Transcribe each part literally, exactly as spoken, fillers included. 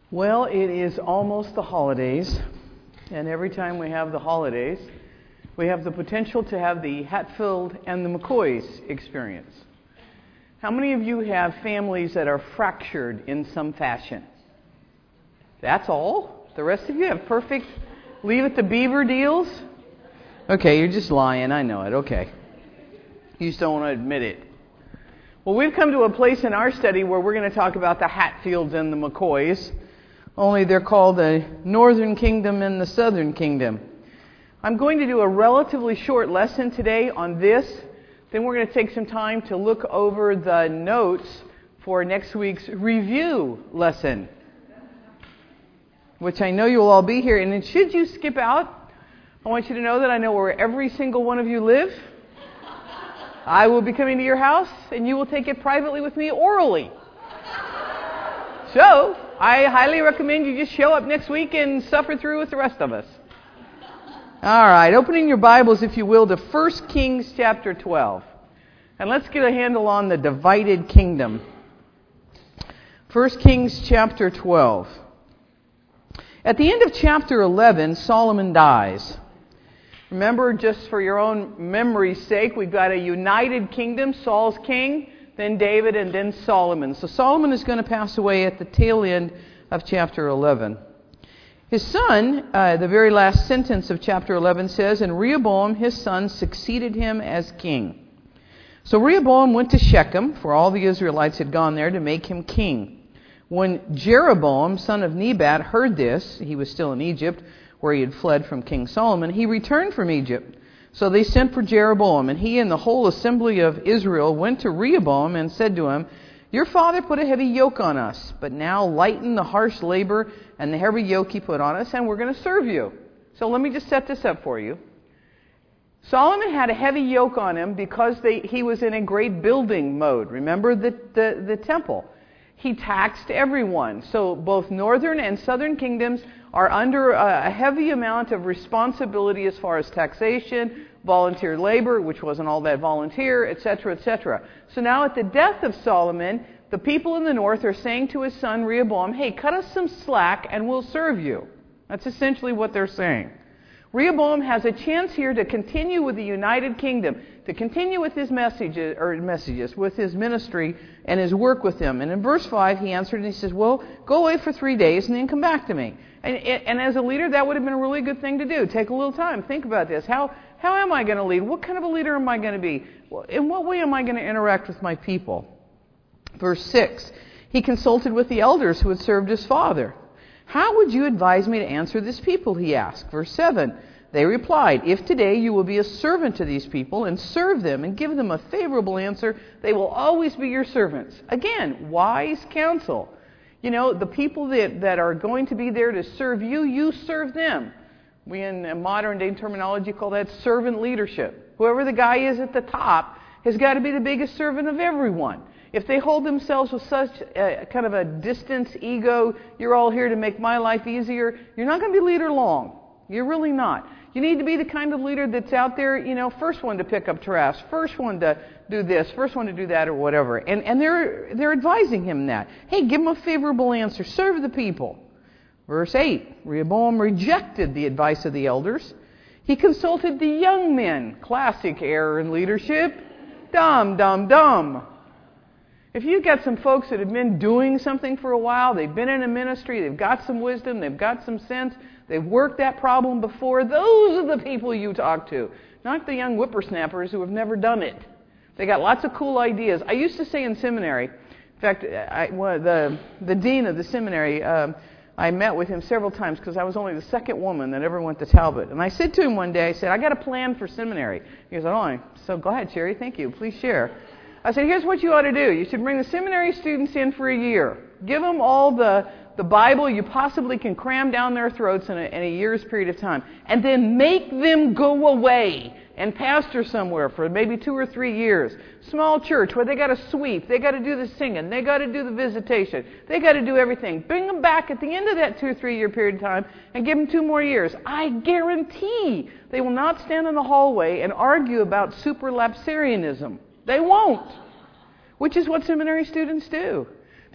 Well, it is almost the holidays, and every time we have the holidays, we have the potential to have the Hatfield and the McCoys experience. How many of you have families that are fractured in some fashion? That's all? The rest of you have perfect leave it to beaver deals? Okay, you're just lying. I know it. Okay. You just don't want to admit it. Well, we've come to a place in our study where we're going to talk about the Hatfields and the McCoys. Only they're called the Northern Kingdom and the Southern Kingdom. I'm going to do a relatively short lesson today on this. Then we're going to take some time to look over the notes for next week's review lesson, which I know you'll all be here. And then should you skip out, I want you to know that I know where every single one of you live. I will be coming to your house, and you will take it privately with me orally. So, I highly recommend you just show up next week and suffer through with the rest of us. All right, opening your Bibles, if you will, to First Kings chapter twelve. And let's get a handle on the divided kingdom. First Kings chapter twelve. At the end of chapter eleven, Solomon dies. Remember, just for your own memory's sake, we've got a united kingdom. Saul's king, then David, and then Solomon. So Solomon is going to pass away at the tail end of chapter eleven. His son, uh, the very last sentence of chapter eleven says, "And Rehoboam, his son, succeeded him as king." So Rehoboam went to Shechem, for all the Israelites had gone there, to make him king. When Jeroboam, son of Nebat, heard this, he was still in Egypt, where he had fled from King Solomon, he returned from Egypt. So they sent for Jeroboam, and he and the whole assembly of Israel went to Rehoboam and said to him, "Your father put a heavy yoke on us, but now lighten the harsh labor and the heavy yoke he put on us, and we're going to serve you." So let me just set this up for you. Solomon had a heavy yoke on him because they, he was in a great building mode. Remember the, the, the temple. He taxed everyone. So both northern and southern kingdoms are under a heavy amount of responsibility as far as taxation, volunteer labor, which wasn't all that volunteer, et cetera, et cetera. So now at the death of Solomon, the people in the north are saying to his son Rehoboam, "Hey, cut us some slack and we'll serve you." That's essentially what they're saying. Rehoboam has a chance here to continue with the United Kingdom, to continue with his messages, or messages, with his ministry and his work with them. And in verse five, he answered and he says, "Well, go away for three days and then come back to me." And, and as a leader, that would have been a really good thing to do. Take a little time. Think about this. How, how am I going to lead? What kind of a leader am I going to be? In what way am I going to interact with my people? Verse six, he consulted with the elders who had served his father. "How would you advise me to answer this people?" he asked. Verse seven, they replied, "If today you will be a servant to these people and serve them and give them a favorable answer, they will always be your servants." Again, wise counsel. You know, the people that, that are going to be there to serve you, you serve them. We in modern day terminology call that servant leadership. Whoever the guy is at the top has got to be the biggest servant of everyone. If they hold themselves with such a, kind of a distance, ego, "You're all here to make my life easier," you're not going to be leader long. You're really not. You need to be the kind of leader that's out there, you know, first one to pick up trash, first one to do this, first one to do that, or whatever. And and they're they're advising him that. Hey, give him a favorable answer. Serve the people. Verse eight, Rehoboam rejected the advice of the elders. He consulted the young men. Classic error in leadership. Dumb, dumb, dumb. If you've got some folks that have been doing something for a while, they've been in a ministry, they've got some wisdom, they've got some sense, they've worked that problem before, those are the people you talk to. Not the young whippersnappers who have never done it. They got lots of cool ideas. I used to say in seminary, in fact, I, well, the, the dean of the seminary, um, I met with him several times because I was only the second woman that ever went to Talbot. And I said to him one day, I said, "I got a plan for seminary." He goes, "Oh, I'm so glad, Sherry. Thank you. Please share." I said, "Here's what you ought to do. You should bring the seminary students in for a year. Give them all the, the Bible you possibly can cram down their throats in a, in a year's period of time. And then make them go away and pastor somewhere for maybe two or three years. Small church where they got to sweep. They got to do the singing. They got to do the visitation. They got to do everything. Bring them back at the end of that two or three year period of time and give them two more years. I guarantee they will not stand in the hallway and argue about superlapsarianism. They won't. Which is what seminary students do.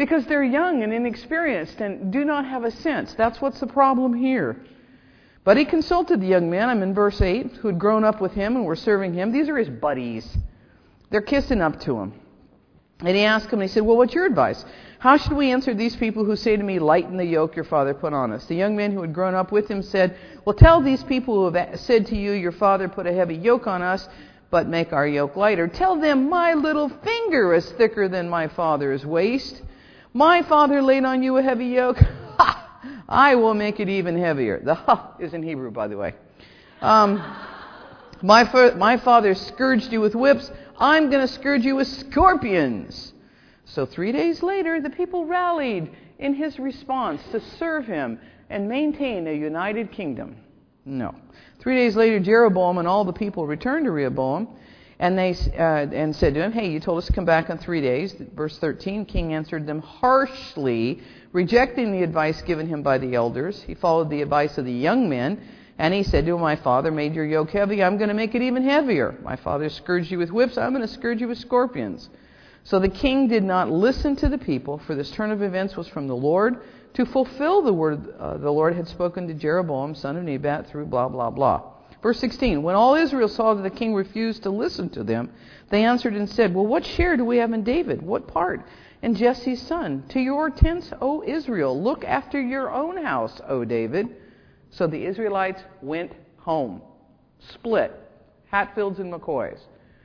Because they're young and inexperienced and do not have a sense. That's what's the problem here. But he consulted the young men, I'm in verse eight, who had grown up with him and were serving him. These are his buddies. They're kissing up to him. And he asked him, and he said, well, what's your advice? How should we answer these people who say to me, lighten the yoke your father put on us? The young men who had grown up with him said, well, tell these people who have said to you, your father put a heavy yoke on us, but make our yoke lighter. Tell them, my little finger is thicker than my father's waist. My father laid on you a heavy yoke. Ha! I will make it even heavier. The ha is in Hebrew, by the way. Um, my, fa- my father scourged you with whips. I'm going to scourge you with scorpions. So three days later, the people rallied in his response to serve him and maintain a united kingdom. No. Three days later, Jeroboam and all the people returned to Rehoboam, and they uh, and said to him, hey, you told us to come back in three days. Verse thirteen, King answered them harshly, rejecting the advice given him by the elders. He followed the advice of the young men, and he said to him, my father made your yoke heavy. I'm going to make it even heavier. My father scourged you with whips. I'm going to scourge you with scorpions. So the king did not listen to the people, for this turn of events was from the Lord, to fulfill the word uh, the Lord had spoken to Jeroboam, son of Nebat, through blah, blah, blah. Verse sixteen, when all Israel saw that the king refused to listen to them, they answered and said, well, what share do we have in David? What part in Jesse's son? To your tents, O Israel. Look after your own house, O David. So the Israelites went home. Split. Hatfields and McCoys.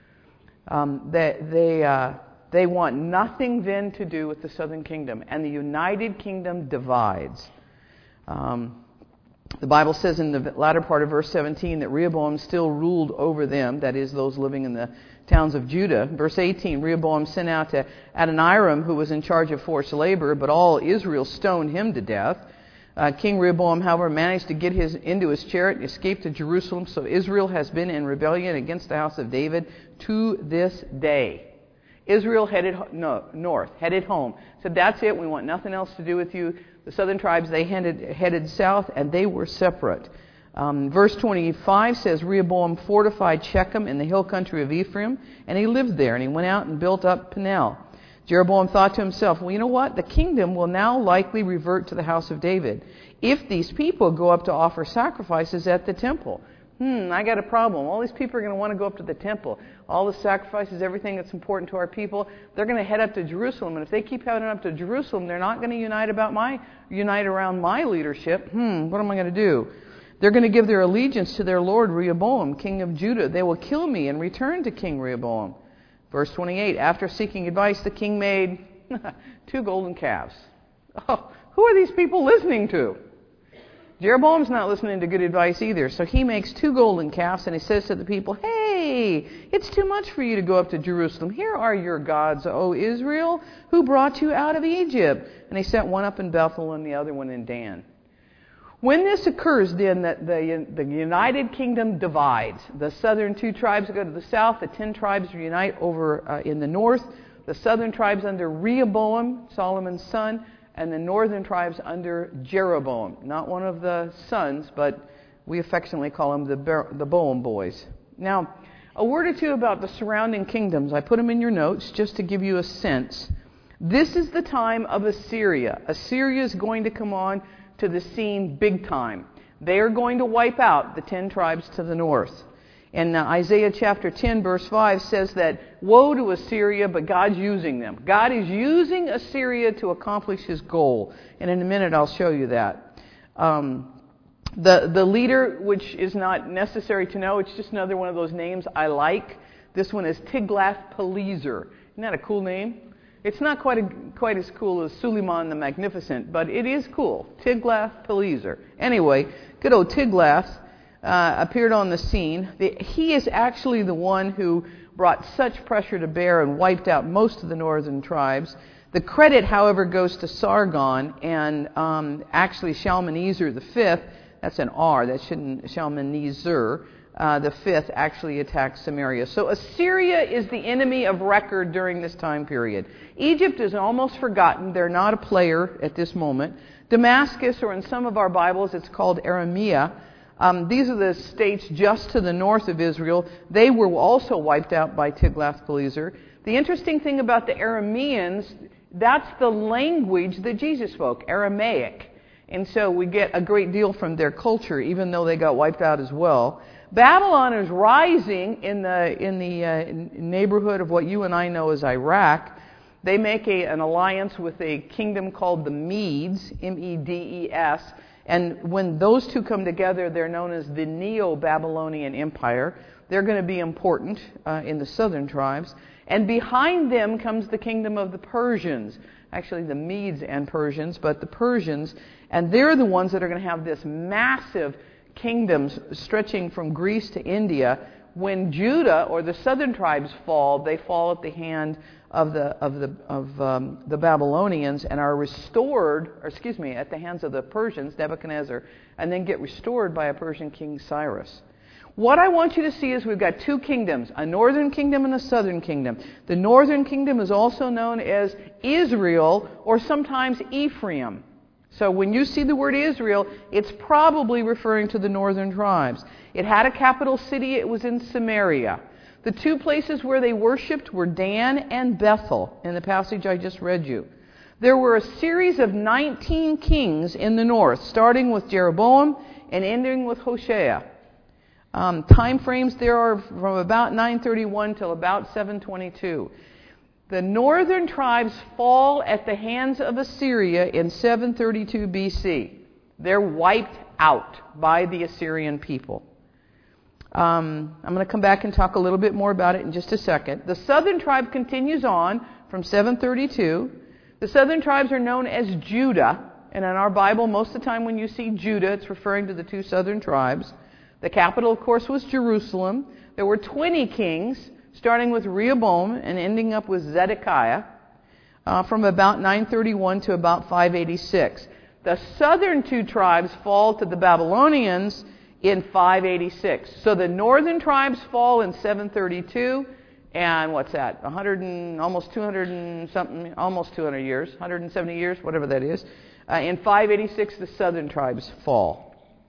Um, they... they uh, They want nothing then to do with the southern kingdom. And the united kingdom divides. Um, the Bible says in the latter part of verse seventeen that Rehoboam still ruled over them, that is, those living in the towns of Judah. Verse eighteen, Rehoboam sent out to Adoniram, who was in charge of forced labor, but all Israel stoned him to death. Uh, King Rehoboam, however, managed to get his into his chariot and escape to Jerusalem. So Israel has been in rebellion against the house of David to this day. Israel headed no, north, headed home. Said, that's it, we want nothing else to do with you. The southern tribes, they headed, headed south, and they were separate. Um, verse twenty-five says, Rehoboam fortified Shechem in the hill country of Ephraim, and he lived there, and he went out and built up Peniel. Jeroboam thought to himself, well, you know what? The kingdom will now likely revert to the house of David if these people go up to offer sacrifices at the temple. Hmm, I got a problem. All these people are going to want to go up to the temple. All the sacrifices, everything that's important to our people, they're going to head up to Jerusalem. And if they keep heading up to Jerusalem, they're not going to unite about my unite around my leadership. Hmm, what am I going to do? They're going to give their allegiance to their lord Rehoboam, king of Judah. They will kill me and return to King Rehoboam. Verse twenty-eight, after seeking advice, the king made two golden calves. Oh, who are these people listening to? Jeroboam's not listening to good advice either. So he makes two golden calves and he says to the people, hey, it's too much for you to go up to Jerusalem. Here are your gods, O Israel, who brought you out of Egypt. And he set one up in Bethel and the other one in Dan. When this occurs, then, that the, the United Kingdom divides. The southern two tribes go to the south. The ten tribes reunite over uh, in the north. The southern tribes under Rehoboam, Solomon's son, and the northern tribes under Jeroboam. Not one of the sons, but we affectionately call them the, Ber- the Boam boys. Now, a word or two about the surrounding kingdoms. I put them in your notes just to give you a sense. This is the time of Assyria. Assyria is going to come on to the scene big time. They are going to wipe out the ten tribes to the north. And uh, Isaiah chapter ten verse five says that, woe to Assyria, but God's using them. God is using Assyria to accomplish his goal. And in a minute I'll show you that. Um, the, the leader, which is not necessary to know, it's just another one of those names I like. This one is Tiglath-Pileser. Isn't that a cool name? It's not quite a, quite as cool as Suleiman the Magnificent, but it is cool. Tiglath-Pileser. Anyway, good old Tiglath uh, appeared on the scene. The, he is actually the one who brought such pressure to bear and wiped out most of the northern tribes. The credit, however, goes to Sargon and um, actually Shalmaneser the fifth. That's an R. That shouldn't Shalmaneser. Uh, the fifth actually attacked Samaria. So Assyria is the enemy of record during this time period. Egypt is almost forgotten. They're not a player at this moment. Damascus, or in some of our Bibles, it's called Aramea. Um, these are the states just to the north of Israel. They were also wiped out by Tiglath-Pileser. The interesting thing about the Arameans That's the language that Jesus spoke, Aramaic. And so we get a great deal from their culture, even though they got wiped out as well. Babylon is rising in the in the uh, neighborhood of what you and I know as Iraq. They make a, an alliance with a kingdom called the Medes, M E D E S. And when those two come together, they're known as the Neo-Babylonian Empire. They're going to be important uh, in the southern tribes. And behind them comes the kingdom of the Persians. Actually, the Medes and Persians, but the Persians. And they're the ones that are going to have this massive kingdoms stretching from Greece to India. When Judah or the southern tribes fall, they fall at the hand of the of the of um, the Babylonians and are restored, or excuse me, at the hands of the Persians, Nebuchadnezzar, and then get restored by a Persian king, Cyrus. What I want you to see is we've got two kingdoms, a northern kingdom and a southern kingdom. The northern kingdom is also known as Israel or sometimes Ephraim. So when you see the word Israel, it's probably referring to the northern tribes. It had a capital city. It was in Samaria. The two places where they worshipped were Dan and Bethel in the passage I just read you. There were a series of nineteen kings in the north, starting with Jeroboam and ending with Hoshea. Um, time frames there are from about nine thirty-one till about seven twenty-two. The northern tribes fall at the hands of Assyria in seven thirty-two B C. They're wiped out by the Assyrian people. Um, I'm going to come back and talk a little bit more about it in just a second. The southern tribe continues on from seven thirty-two. The southern tribes are known as Judah. And in our Bible, most of the time when you see Judah, it's referring to the two southern tribes. The capital, of course, was Jerusalem. There were twenty kings, starting with Rehoboam and ending up with Zedekiah, uh, from about nine thirty-one to about five eighty-six. The southern two tribes fall to the Babylonians in five eighty-six. So the northern tribes fall in seven thirty-two, and what's that? one hundred and almost two hundred and something, almost two hundred years, one hundred seventy years, whatever that is. Uh, in five eighty-six, the southern tribes fall.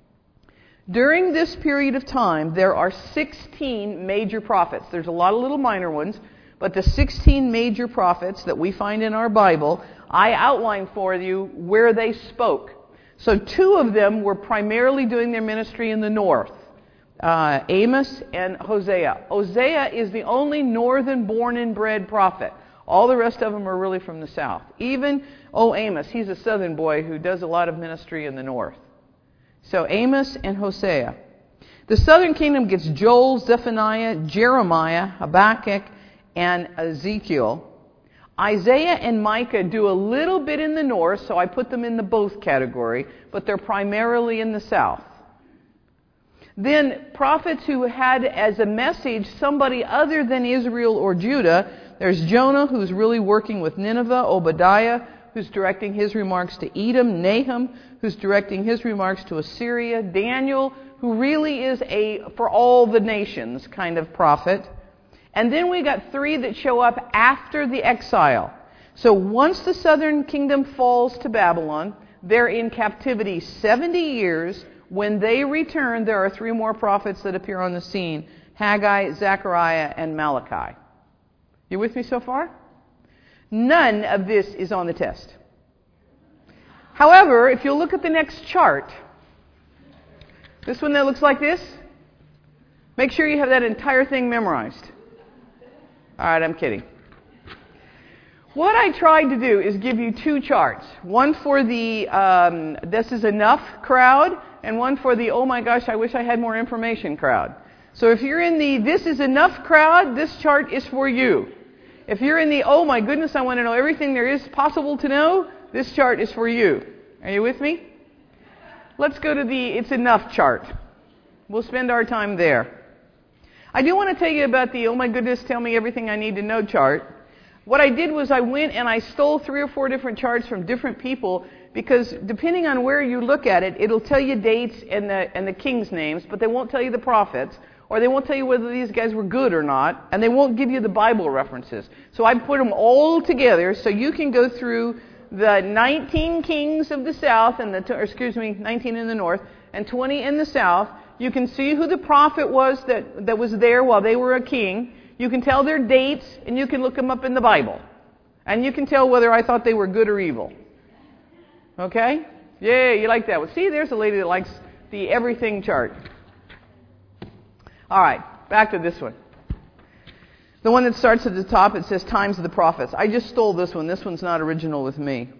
During this period of time, there are sixteen major prophets. There's a lot of little minor ones, but the sixteen major prophets that we find in our Bible, I outlined for you where they spoke. So two of them were primarily doing their ministry in the north, uh, Amos and Hosea. Hosea is the only northern born and bred prophet. All the rest of them are really from the south. Even, oh, Amos, he's a southern boy who does a lot of ministry in the north. So Amos and Hosea. The southern kingdom gets Joel, Zephaniah, Jeremiah, Habakkuk, and Ezekiel. Isaiah and Micah do a little bit in the north, so I put them in the both category, but they're primarily in the south. Then prophets who had as a message somebody other than Israel or Judah, there's Jonah, who's really working with Nineveh, Obadiah, who's directing his remarks to Edom, Nahum, who's directing his remarks to Assyria, Daniel, who really is a for all the nations kind of prophet. And then we got three that show up after the exile. So once the southern kingdom falls to Babylon, they're in captivity seventy years. When they return, there are three more prophets that appear on the scene: Haggai, Zechariah, and Malachi. You with me so far? None of this is on the test. However, if you look at the next chart, this one that looks like this, make sure you have that entire thing memorized. All right, I'm kidding. What I tried to do is give you two charts. One for the um, this is enough crowd, and one for the oh my gosh, I wish I had more information crowd. So if you're in the this is enough crowd, this chart is for you. If you're in the oh my goodness, I want to know everything there is possible to know, this chart is for you. Are you with me? Let's go to the it's enough chart. We'll spend our time there. I do want to tell you about the oh my goodness, tell me everything I need to know chart. What I did was I went and I stole three or four different charts from different people, because depending on where you look at it, it'll tell you dates and the and the king's names, but they won't tell you the prophets, or they won't tell you whether these guys were good or not, and they won't give you the Bible references. So I put them all together so you can go through the nineteen kings of the south, and the or excuse me, nineteen in the north, and twenty in the south. You can see who the prophet was that, that was there while they were a king. You can tell their dates, and you can look them up in the Bible. And you can tell whether I thought they were good or evil. Okay? Yeah, you like that one. See, there's a lady that likes the everything chart. All right, back to this one. The one that starts at the top, it says Times of the Prophets. I just stole this one. This one's not original with me.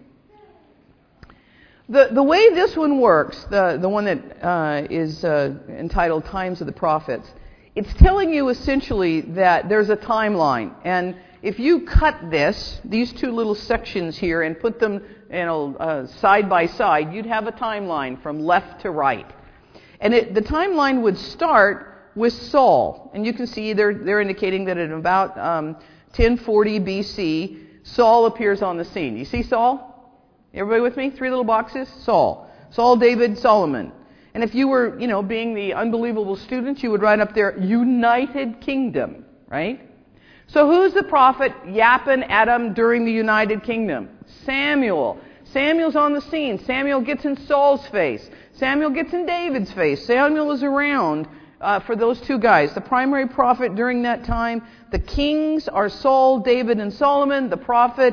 The the way this one works, the, the one that uh, is uh, entitled Times of the Prophets, it's telling you essentially that there's a timeline. And if you cut this, these two little sections here, and put them you know, uh, side by side, you'd have a timeline from left to right. And it, the timeline would start with Saul. And you can see they're, they're indicating that at about um, ten forty B C, Saul appears on the scene. You see Saul? Everybody with me? Three little boxes? Saul. Saul, David, Solomon. And if you were, you know, being the unbelievable student, you would write up there, United Kingdom, right? So who's the prophet yapping at him during the United Kingdom? Samuel. Samuel's on the scene. Samuel gets in Saul's face. Samuel gets in David's face. Samuel is around uh, for those two guys. The primary prophet during that time, the kings are Saul, David, and Solomon. The prophet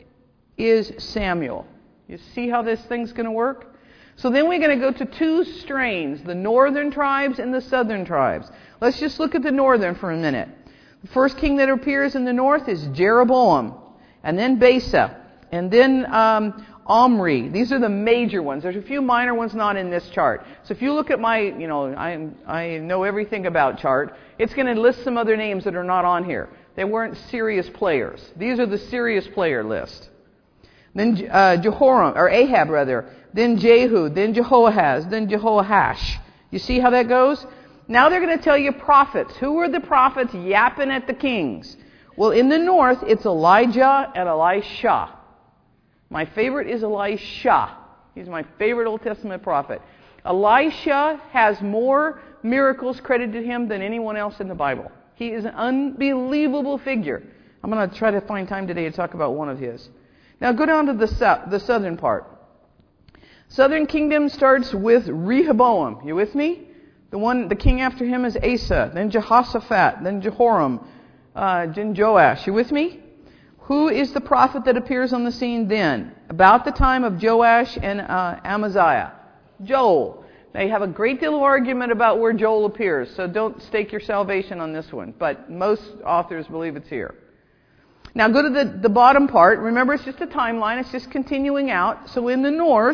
is Samuel. You see how this thing's going to work? So then we're going to go to two strains, the northern tribes and the southern tribes. Let's just look at the northern for a minute. The first king that appears in the north is Jeroboam, and then Baasa, and then um, Omri. These are the major ones. There's a few minor ones not in this chart. So if you look at my, you know, I, I know everything about chart, it's going to list some other names that are not on here. They weren't serious players. These are the serious player list. Then uh, Jehoram, or Ahab rather, then Jehu, then Jehoahaz, then Jehoahash. You see how that goes? Now they're going to tell you prophets. Who are the prophets yapping at the kings? Well, in the north, it's Elijah and Elisha. My favorite is Elisha. He's my favorite Old Testament prophet. Elisha has more miracles credited to him than anyone else in the Bible. He is an unbelievable figure. I'm going to try to find time today to talk about one of his. Now go down to the south, the southern part. Southern kingdom starts with Rehoboam. You with me? The one, the king after him is Asa, then Jehoshaphat, then Jehoram, uh, then Joash. You with me? Who is the prophet that appears on the scene then? About the time of Joash and uh, Amaziah. Joel. Now you have a great deal of argument about where Joel appears, so don't stake your salvation on this one. But most authors believe it's here. Now go to the, the bottom part. Remember, it's just a timeline. It's just continuing out. So in the north,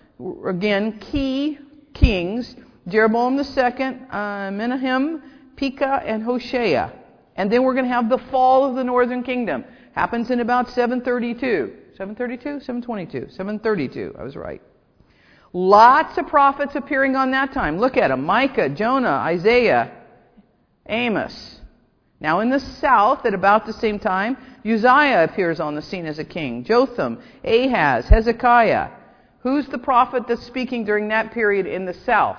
again, key kings, Jeroboam the second, uh, Menahem, Pekah, and Hoshea. And then we're going to have the fall of the northern kingdom. Happens in about seven thirty-two. seven thirty-two? seven twenty-two. seven thirty-two. I was right. Lots of prophets appearing on that time. Look at them. Micah, Jonah, Isaiah, Amos. Now in the south, at about the same time, Uzziah appears on the scene as a king. Jotham, Ahaz, Hezekiah. Who's the prophet that's speaking during that period in the south?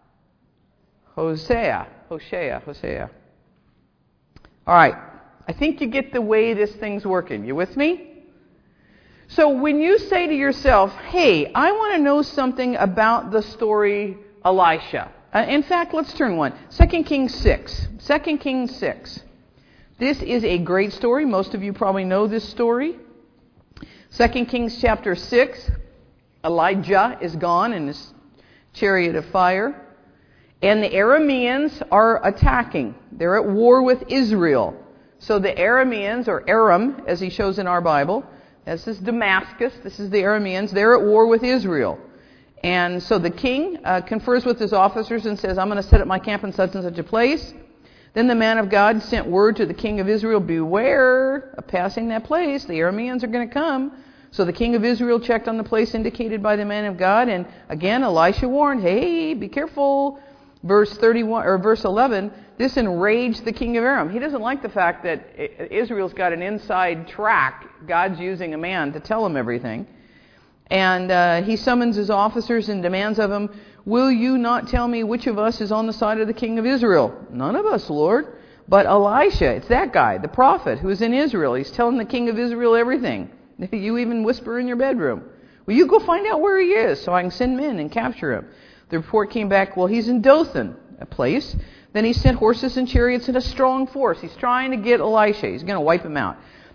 Hosea. Hosea. Hosea. All right. I think you get the way this thing's working. You with me? So when you say to yourself, hey, I want to know something about the story Elisha. Uh, in fact, let's turn one. Second Kings six. Second Kings six. This is a great story. Most of you probably know this story. Second Kings chapter six. Elijah is gone in his chariot of fire. And the Arameans are attacking. They're at war with Israel. So the Arameans, or Aram, as he shows in our Bible, this is Damascus, this is the Arameans, they're at war with Israel. And so the king uh, confers with his officers and says, I'm going to set up my camp in such and such a place. Then the man of God sent word to the king of Israel, beware of passing that place. The Arameans are going to come. So the king of Israel checked on the place indicated by the man of God. And again, Elisha warned, hey, be careful. Verse thirty-one or verse eleven, this enraged the king of Aram. He doesn't like the fact that Israel's got an inside track. God's using a man to tell him everything. And uh, he summons his officers and demands of them, will you not tell me which of us is on the side of the king of Israel? None of us, Lord. But Elisha, it's that guy, the prophet, who is in Israel. He's telling the king of Israel everything. You even whisper in your bedroom. Will you go find out where he is so I can send men and capture him? The report came back, well, he's in Dothan, a place. Then he sent horses and chariots and a strong force. He's trying to get Elisha. He's going to wipe him out.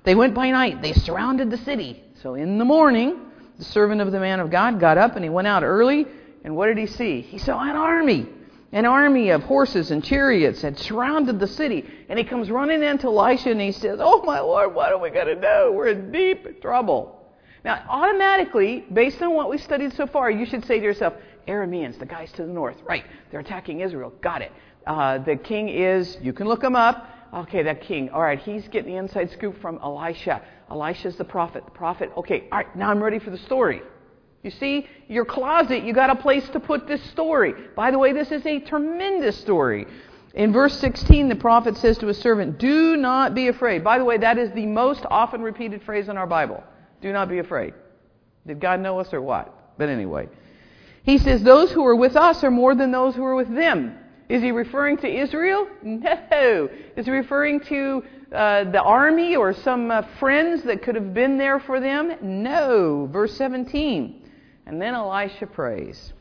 They went by night. They surrounded the city. So in the morning, the servant of the man of God got up and he went out early. And what did he see? He saw an army. An army of horses and chariots had surrounded the city. And he comes running into Elisha and he says, "Oh my Lord, what are we going to do? We're in deep trouble." Now, automatically, based on what we've studied so far, you should say to yourself, Arameans, the guys to the north. Right, they're attacking Israel. Got it. Uh, the king is, you can look him up. Okay, that king. All right, he's getting the inside scoop from Elisha. Elisha's the prophet. The prophet. Okay, all right, now I'm ready for the story. You see, your closet, you got a place to put this story. By the way, this is a tremendous story. In verse sixteen, the prophet says to his servant, "Do not be afraid." By the way, that is the most often repeated phrase in our Bible. Do not be afraid. Did God know us or what? But anyway. He says, those who are with us are more than those who are with them. Is he referring to Israel? No. Is he referring to uh, the army or some uh, friends that could have been there for them? No. Verse seventeen. And then Elisha prays.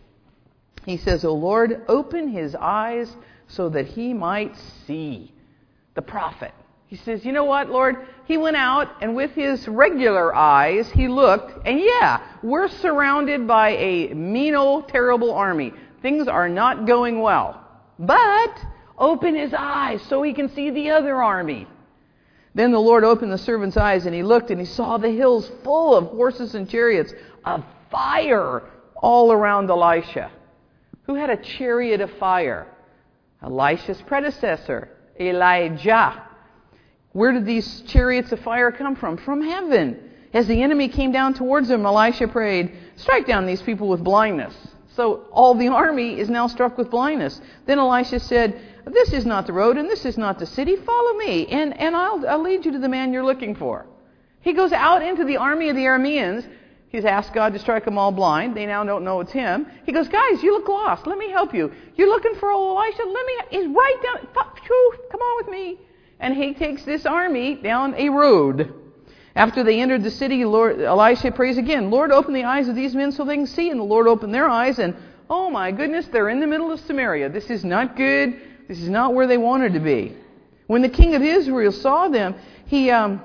He says, "O Lord, open his eyes so that he might see." The prophet. He says, you know what, Lord? He went out and with his regular eyes, he looked. And yeah, we're surrounded by a mean old terrible army. Things are not going well. But open his eyes so he can see the other army. Then the Lord opened the servant's eyes and he looked and he saw the hills full of horses and chariots of fire all around Elisha. Who had a chariot of fire? Elisha's predecessor, Elijah. Where did these chariots of fire come from? From heaven. As the enemy came down towards him, Elisha prayed, "Strike down these people with blindness." So all the army is now struck with blindness. Then Elisha said, "This is not the road and this is not the city. Follow me and, and I'll, I'll lead you to the man you're looking for." He goes out into the army of the Arameans. He's asked God to strike them all blind. They now don't know it's him. He goes, "Guys, you look lost. Let me help you. You're looking for old Elisha. Let me, he's right down. Come on with me." And he takes this army down a road. After they entered the city, Lord, Elisha prays again, "Lord, open the eyes of these men so they can see." And the Lord opened their eyes, and oh my goodness, they're in the middle of Samaria. This is not good. This is not where they wanted to be. When the king of Israel saw them, he, um,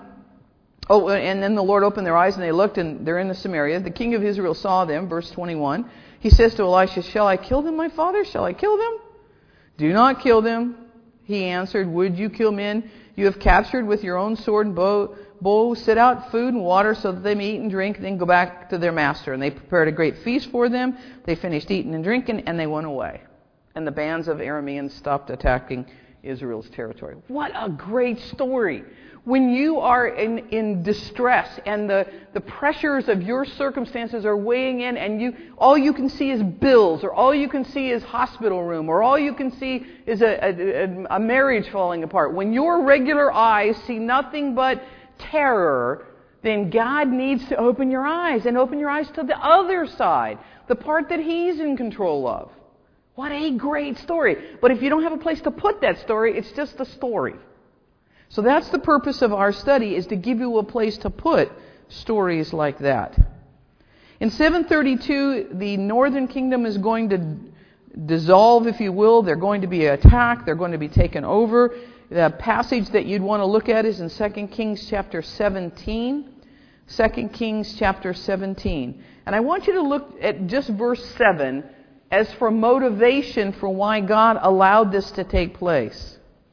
oh, and then the Lord opened their eyes, and they looked, and they're in the Samaria. The king of Israel saw them, verse twenty-one. He says to Elisha, "Shall I kill them, my father? Shall I kill them?" "Do not kill them." He answered, "Would you kill men you have captured with your own sword and bow? bow? Set out food and water so that they may eat and drink, then go back to their master." And they prepared a great feast for them. They finished eating and drinking, and they went away. And the bands of Arameans stopped attacking Israel's territory. What a great story. When you are in, in distress and the, the pressures of your circumstances are weighing in and you all you can see is bills, or all you can see is hospital room, or all you can see is a, a, a marriage falling apart. When your regular eyes see nothing but terror, then God needs to open your eyes and open your eyes to the other side, the part that He's in control of. What a great story. But if you don't have a place to put that story, it's just a story. So that's the purpose of our study, is to give you a place to put stories like that. In seven thirty-two, the northern kingdom is going to dissolve, if you will. They're going to be attacked. They're going to be taken over. The passage that you'd want to look at is in Second Kings chapter seventeen. Second Kings chapter seventeen. And I want you to look at just verse seven as for motivation for why God allowed this to take place.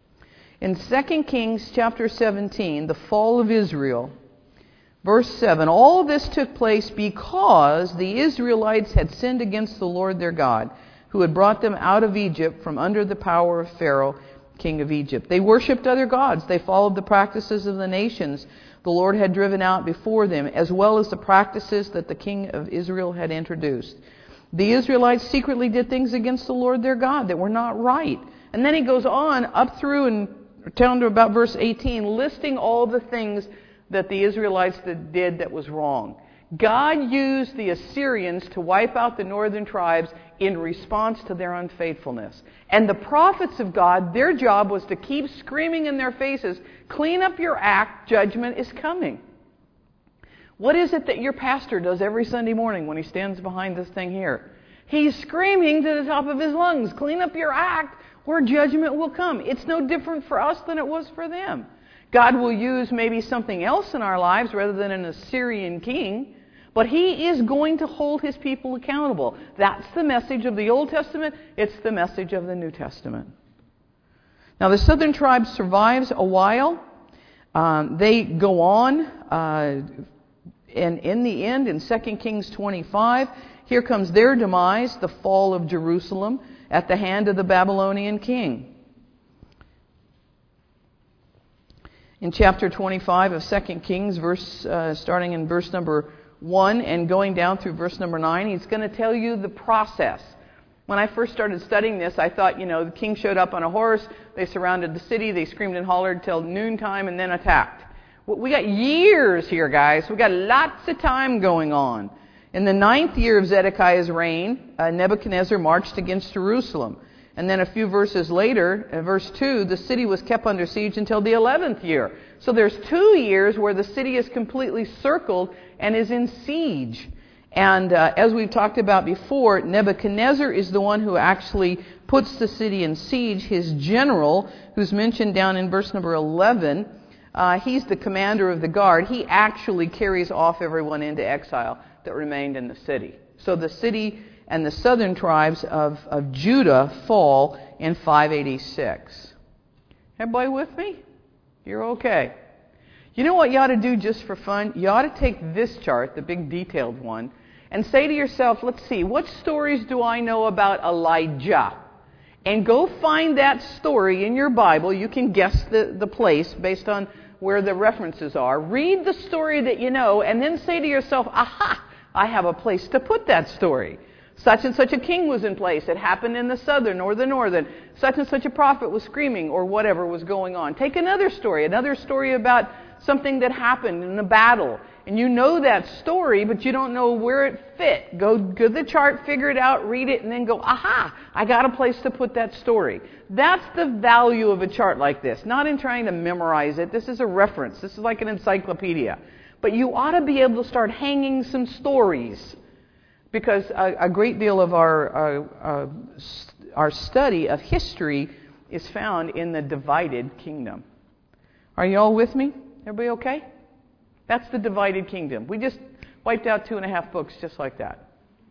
In Second Kings chapter seventeen, the fall of Israel, verse seven, all this took place because the Israelites had sinned against the Lord their God, who had brought them out of Egypt from under the power of Pharaoh, king of Egypt. They worshipped other gods. They followed the practices of the nations the Lord had driven out before them, as well as the practices that the king of Israel had introduced. The Israelites secretly did things against the Lord their God that were not right. And then he goes on up through and down to about verse eighteen, listing all the things that the Israelites did that was wrong. God used the Assyrians to wipe out the northern tribes in response to their unfaithfulness. And the prophets of God, their job was to keep screaming in their faces, "Clean up your act, judgment is coming." What is it that your pastor does every Sunday morning when he stands behind this thing here? He's screaming to the top of his lungs, "Clean up your act, or judgment will come." It's no different for us than it was for them. God will use maybe something else in our lives rather than an Assyrian king. But He is going to hold His people accountable. That's the message of the Old Testament. It's the message of the New Testament. Now, the southern tribe survives a while. Um, they go on. Uh, and in the end, in Second Kings twenty-five, here comes their demise, the fall of Jerusalem, at the hand of the Babylonian king. In chapter twenty-five of Second Kings, verse uh, starting in verse number one and going down through verse number nine, he's going to tell you the process. When I first started studying this, I thought, you know, the king showed up on a horse, they surrounded the city, they screamed and hollered till noontime and then attacked. Well, we got years here, guys. We got lots of time going on. In the ninth year of Zedekiah's reign, uh, Nebuchadnezzar marched against Jerusalem. And then a few verses later, in verse two, the city was kept under siege until the eleventh year. So there's two years where the city is completely circled and is in siege. And uh, as we've talked about before, Nebuchadnezzar is the one who actually puts the city in siege. His general, who's mentioned down in verse number eleven, uh, he's the commander of the guard. He actually carries off everyone into exile that remained in the city. So the city and the southern tribes of, of Judah fall in five eighty-six. Everybody with me? You're okay. You know what you ought to do just for fun? You ought to take this chart, the big detailed one, and say to yourself, let's see, what stories do I know about Elijah? And go find that story in your Bible. You can guess the, the place based on where the references are. Read the story that you know, and then say to yourself, aha, I have a place to put that story. Such and such a king was in place. It happened in the southern or the northern. Such and such a prophet was screaming or whatever was going on. Take another story, another story about something that happened in a battle. And you know that story, but you don't know where it fit. Go go to the chart, figure it out, read it, and then go, aha, I got a place to put that story. That's the value of a chart like this. Not in trying to memorize it. This is a reference. This is like an encyclopedia. But you ought to be able to start hanging some stories. Because a, a great deal of our, uh, uh, our study of history is found in the divided kingdom. Are you all with me? Everybody okay? That's the divided kingdom. We just wiped out two and a half books just like that.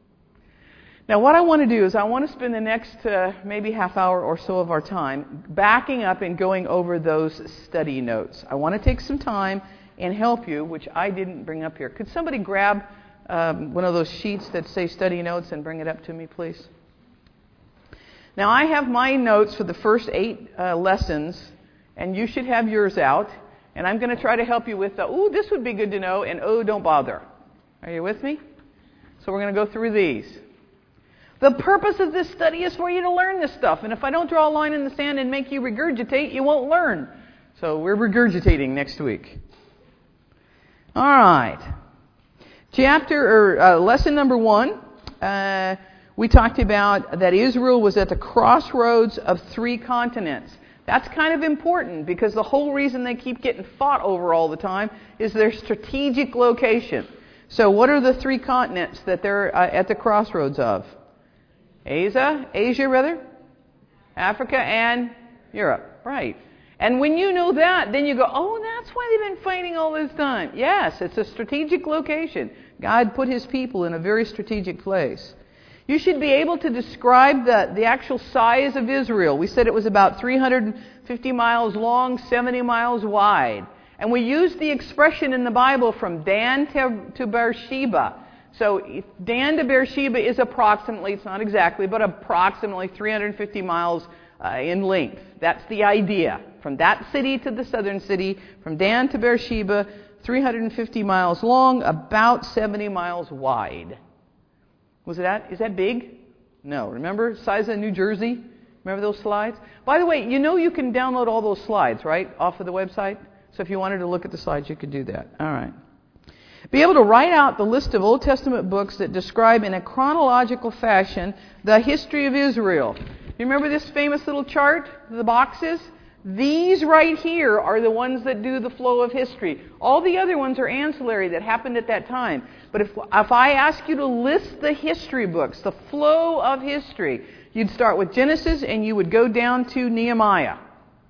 Now what I want to do is I want to spend the next uh, maybe half hour or so of our time backing up and going over those study notes. I want to take some time and help you, which I didn't bring up here. Could somebody grab Um, one of those sheets that say study notes and bring it up to me, please? Now, I have my notes for the first eight uh, lessons, and you should have yours out. And I'm going to try to help you with the, ooh, this would be good to know, and oh, don't bother. Are you with me? So we're going to go through these. The purpose of this study is for you to learn this stuff. And if I don't draw a line in the sand and make you regurgitate, you won't learn. So we're regurgitating next week. All right. Chapter or uh, lesson number one, uh, we talked about that Israel was at the crossroads of three continents. That's kind of important because the whole reason they keep getting fought over all the time is their strategic location. So what are the three continents that they're uh, at the crossroads of? Asia, Asia rather, Africa, and Europe. Right. And when you know that, then you go, oh, that's why they've been fighting all this time. Yes, it's a strategic location. God put His people in a very strategic place. You should be able to describe the, the actual size of Israel. We said it was about three hundred fifty miles long, seventy miles wide. And we used the expression in the Bible from Dan to, to Beersheba. So Dan to Beersheba is approximately, it's not exactly, but approximately three hundred fifty miles uh, in length. That's the idea. From that city to the southern city, from Dan to Beersheba, three hundred fifty miles long, about seventy miles wide. Was it that? Is that big? No. Remember, size of New Jersey? Remember those slides? By the way, you know you can download all those slides, right, off of the website? So if you wanted to look at the slides, you could do that. All right. Be able to write out the list of Old Testament books that describe in a chronological fashion the history of Israel. You remember this famous little chart, the boxes? These right here are the ones that do the flow of history. All the other ones are ancillary that happened at that time. But if, if I ask you to list the history books, the flow of history, you'd start with Genesis and you would go down to Nehemiah.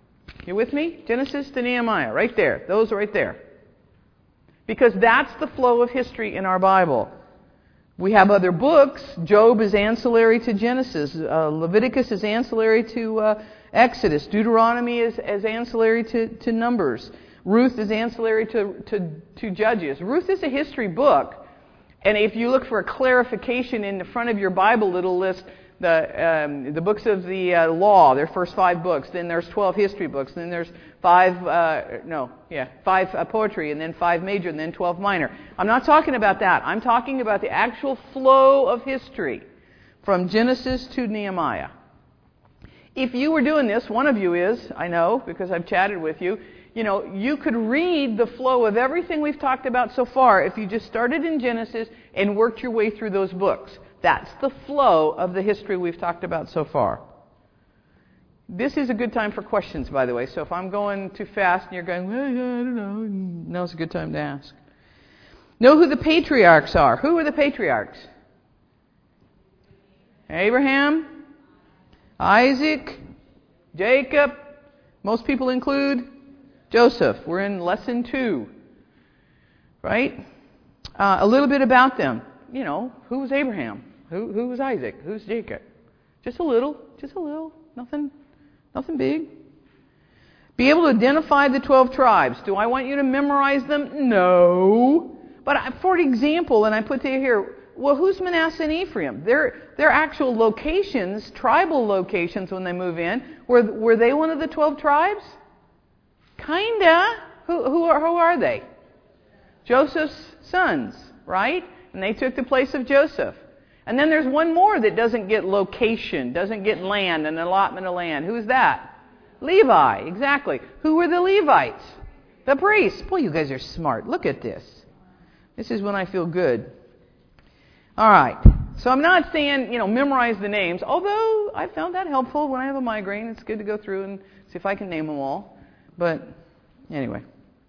You with me? Genesis to Nehemiah, right there. Those right there. Because that's the flow of history in our Bible. We have other books. Job is ancillary to Genesis. Uh, Leviticus is ancillary to uh, Exodus. Deuteronomy is, is ancillary to, to Numbers. Ruth is ancillary to, to, to Judges. Ruth is a history book. And if you look for a clarification in the front of your Bible, it'll list the um, the books of the uh, law, their first five books. Then there's twelve history books. Then there's five, uh, no, yeah, five uh, poetry, and then five major, and then twelve minor. I'm not talking about that. I'm talking about the actual flow of history from Genesis to Nehemiah. If you were doing this, one of you is, I know, because I've chatted with you, you know, you could read the flow of everything we've talked about so far if you just started in Genesis and worked your way through those books. That's the flow of the history we've talked about so far. This is a good time for questions, by the way. So if I'm going too fast and you're going, well, I don't know, now's a good time to ask. Know who the patriarchs are. Who are the patriarchs? Abraham, Isaac, Jacob. Most people include Joseph. We're in lesson two, right? Uh, a little bit about them. You know, who was Abraham? Who, who was Isaac? Who's Jacob? Just a little, just a little. Nothing, nothing big. Be able to identify the twelve tribes. Do I want you to memorize them? No. But I, for example, and I put to you here, well, who's Manasseh and Ephraim? Their their actual locations, tribal locations when they move in, were were they one of the twelve tribes? Kinda. Who who are who are they? Joseph's sons, right? And they took the place of Joseph. And then there's one more that doesn't get location, doesn't get land, an allotment of land. Who's that? Levi, exactly. Who were the Levites? The priests. Boy, you guys are smart. Look at this. This is when I feel good. All right. So I'm not saying, you know, memorize the names, although I found that helpful when I have a migraine. It's good to go through and see if I can name them all. But anyway.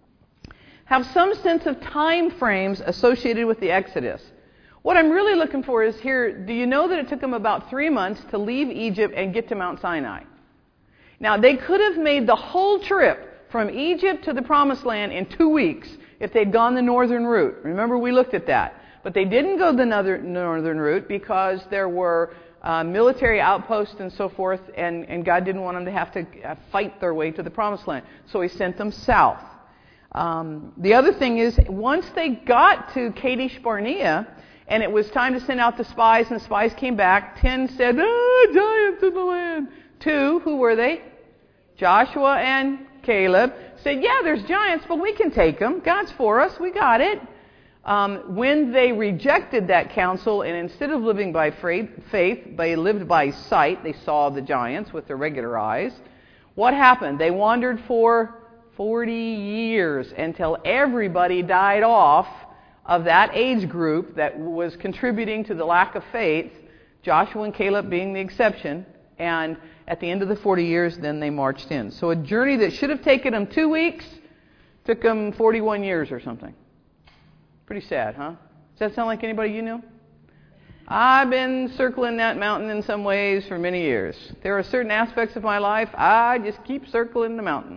Have some sense of time frames associated with the Exodus. What I'm really looking for is here, do you know that it took them about three months to leave Egypt and get to Mount Sinai? Now, they could have made the whole trip from Egypt to the Promised Land in two weeks if they'd gone the northern route. Remember, we looked at that. But they didn't go the northern route because there were uh, military outposts and so forth, and, and God didn't want them to have to uh, fight their way to the Promised Land. So He sent them south. Um, the other thing is, once they got to Kadesh Barnea, and it was time to send out the spies, and the spies came back, ten said, ah, giants in the land. Two, who were they? Joshua and Caleb said, yeah, there's giants, but we can take them. God's for us. We got it. Um, when they rejected that counsel, and instead of living by faith, they lived by sight. They saw the giants with their regular eyes. What happened? They wandered for forty years until everybody died off of that age group that was contributing to the lack of faith, Joshua and Caleb being the exception. And at the end of the forty years, then they marched in. So a journey that should have taken them two weeks took them forty-one years or something. Pretty sad, huh? Does that sound like anybody you know? I've been circling that mountain in some ways for many years. There are certain aspects of my life, I just keep circling the mountain.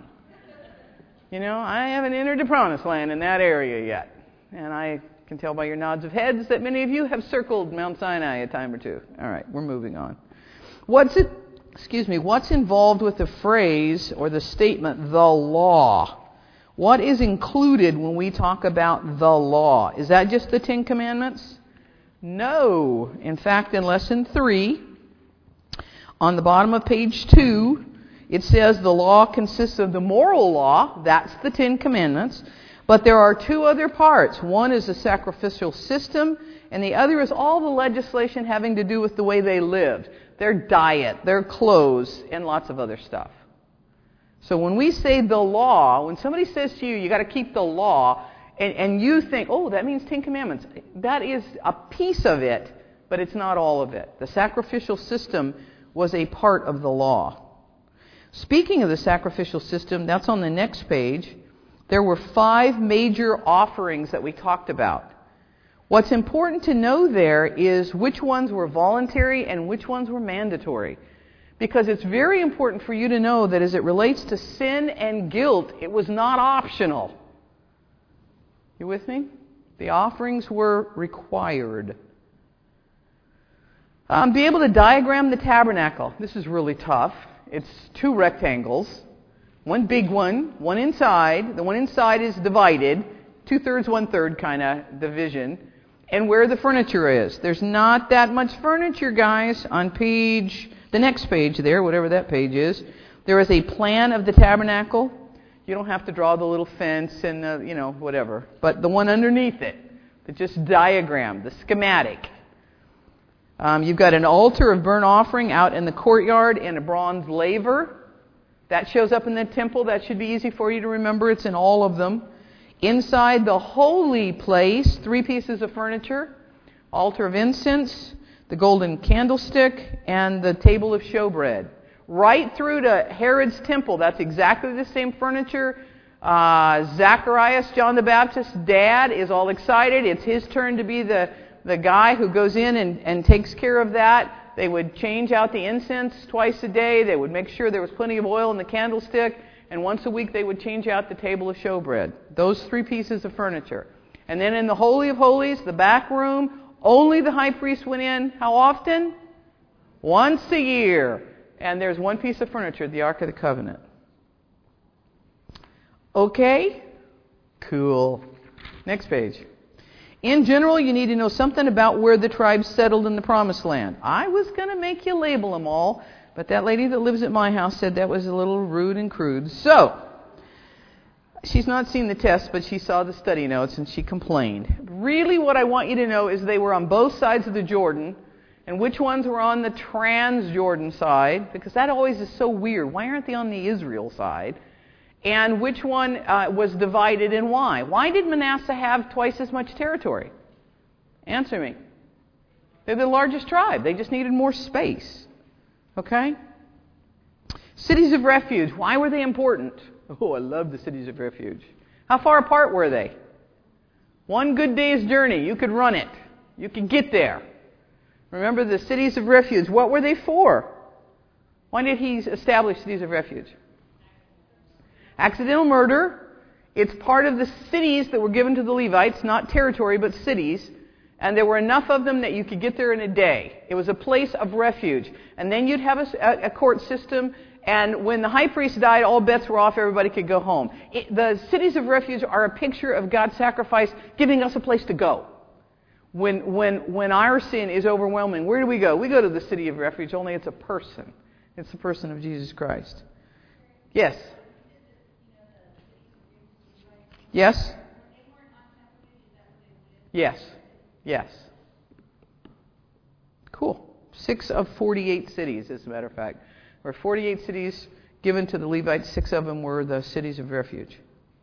You know, I haven't entered the Promised Land in that area yet. And I can tell by your nods of heads that many of you have circled Mount Sinai a time or two. All right, we're moving on. What's it, excuse me, what's involved with the phrase or the statement, the law? What is included when we talk about the law? Is that just the Ten Commandments? No. In fact, in lesson three, on the bottom of page two, it says the law consists of the moral law, that's the Ten Commandments, but there are two other parts. One is the sacrificial system, and the other is all the legislation having to do with the way they lived, their diet, their clothes, and lots of other stuff. So when we say the law, when somebody says to you, you got to keep the law, and, and you think, oh, that means Ten Commandments, that is a piece of it, but it's not all of it. The sacrificial system was a part of the law. Speaking of the sacrificial system, that's on the next page. There were five major offerings that we talked about. What's important to know there is which ones were voluntary and which ones were mandatory. Because it's very important for you to know that as it relates to sin and guilt, it was not optional. You with me? The offerings were required. Um, be able to diagram the tabernacle. This is really tough. It's two rectangles. One big one, one inside. The one inside is divided. Two-thirds, one-third kind of division. And where the furniture is. There's not that much furniture, guys. On page, the next page there, whatever that page is, there is a plan of the tabernacle. You don't have to draw the little fence and, the, you know, whatever. But the one underneath it, the just diagram, the schematic. Um, you've got an altar of burnt offering out in the courtyard and a bronze laver. That shows up in the temple. That should be easy for you to remember. It's in all of them. Inside the holy place, three pieces of furniture, altar of incense, the golden candlestick, and the table of showbread. Right through to Herod's temple, that's exactly the same furniture. Uh, Zacharias, John the Baptist's dad, is all excited. It's his turn to be the, the guy who goes in and, and takes care of that. They would change out the incense twice a day. They would make sure there was plenty of oil in the candlestick. And once a week they would change out the table of showbread. Those three pieces of furniture. And then in the Holy of Holies, the back room, only the high priest went in. How often? Once a year. And there's one piece of furniture, the Ark of the Covenant. Okay? Cool. Next page. In general, you need to know something about where the tribes settled in the Promised Land. I was going to make you label them all. But that lady that lives at my house said that was a little rude and crude. So, she's not seen the test, but she saw the study notes and she complained. Really what I want you to know is they were on both sides of the Jordan. And which ones were on the Transjordan side? Because that always is so weird. Why aren't they on the Israel side? And which one uh, was divided and why? Why did Manasseh have twice as much territory? Answer me. They're the largest tribe. They just needed more space. Okay? Cities of refuge. Why were they important? Oh, I love the cities of refuge. How far apart were they? One good day's journey. You could run it. You could get there. Remember the cities of refuge. What were they for? Why did he establish cities of refuge? Accidental murder. It's part of the cities that were given to the Levites, not territory, but cities. And there were enough of them that you could get there in a day. It was a place of refuge. And then you'd have a, a court system, and when the high priest died, all bets were off, everybody could go home. It, the cities of refuge are a picture of God's sacrifice giving us a place to go. When, when, when our sin is overwhelming, where do we go? We go to the city of refuge, only it's a person. It's the person of Jesus Christ. Yes? Yes? Yes. Yes. Cool. Six of forty-eight cities, as a matter of fact. There were forty-eight cities given to the Levites. Six of them were the cities of refuge.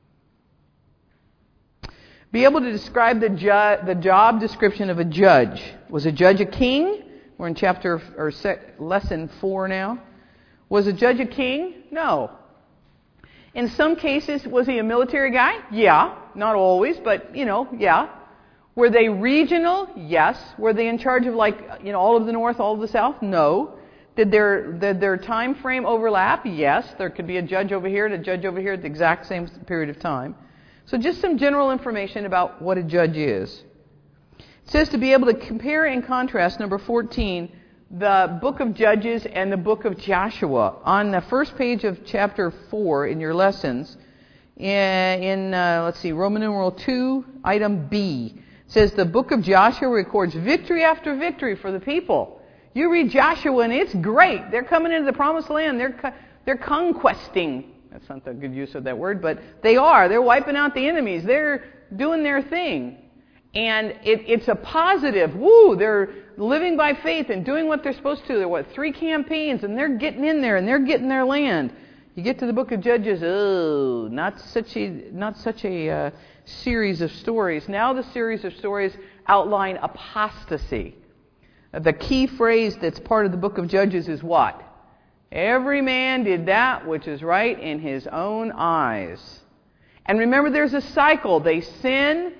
Be able to describe the, ju- the job description of a judge. Was a judge a king? We're in chapter or sec- lesson four now. Was a judge a king? No. In some cases, was he a military guy? Yeah. Not always, but, you know, yeah. Were they regional? Yes. Were they in charge of, like, you know, all of the north, all of the south? No. Did their did their time frame overlap? Yes. There could be a judge over here and a judge over here at the exact same period of time. So just some general information about what a judge is. It says to be able to compare and contrast, number fourteen, the book of Judges and the book of Joshua. On the first page of chapter four in your lessons, in, in uh, let's see, Roman numeral two, item B, it says the book of Joshua records victory after victory for the people. You read Joshua and it's great. They're coming into the promised land. They're they're conquesting. That's not the good use of that word, but they are. They're wiping out the enemies. They're doing their thing. And it, it's a positive. Woo! They're living by faith and doing what they're supposed to. They're, what, three campaigns, and they're getting in there, and they're getting their land. You get to the book of Judges, oh, not such a, not such a uh, series of stories. Now the series of stories outline apostasy. The key phrase that's part of the book of Judges is what? Every man did that which is right in his own eyes. And remember, there's a cycle. They sin,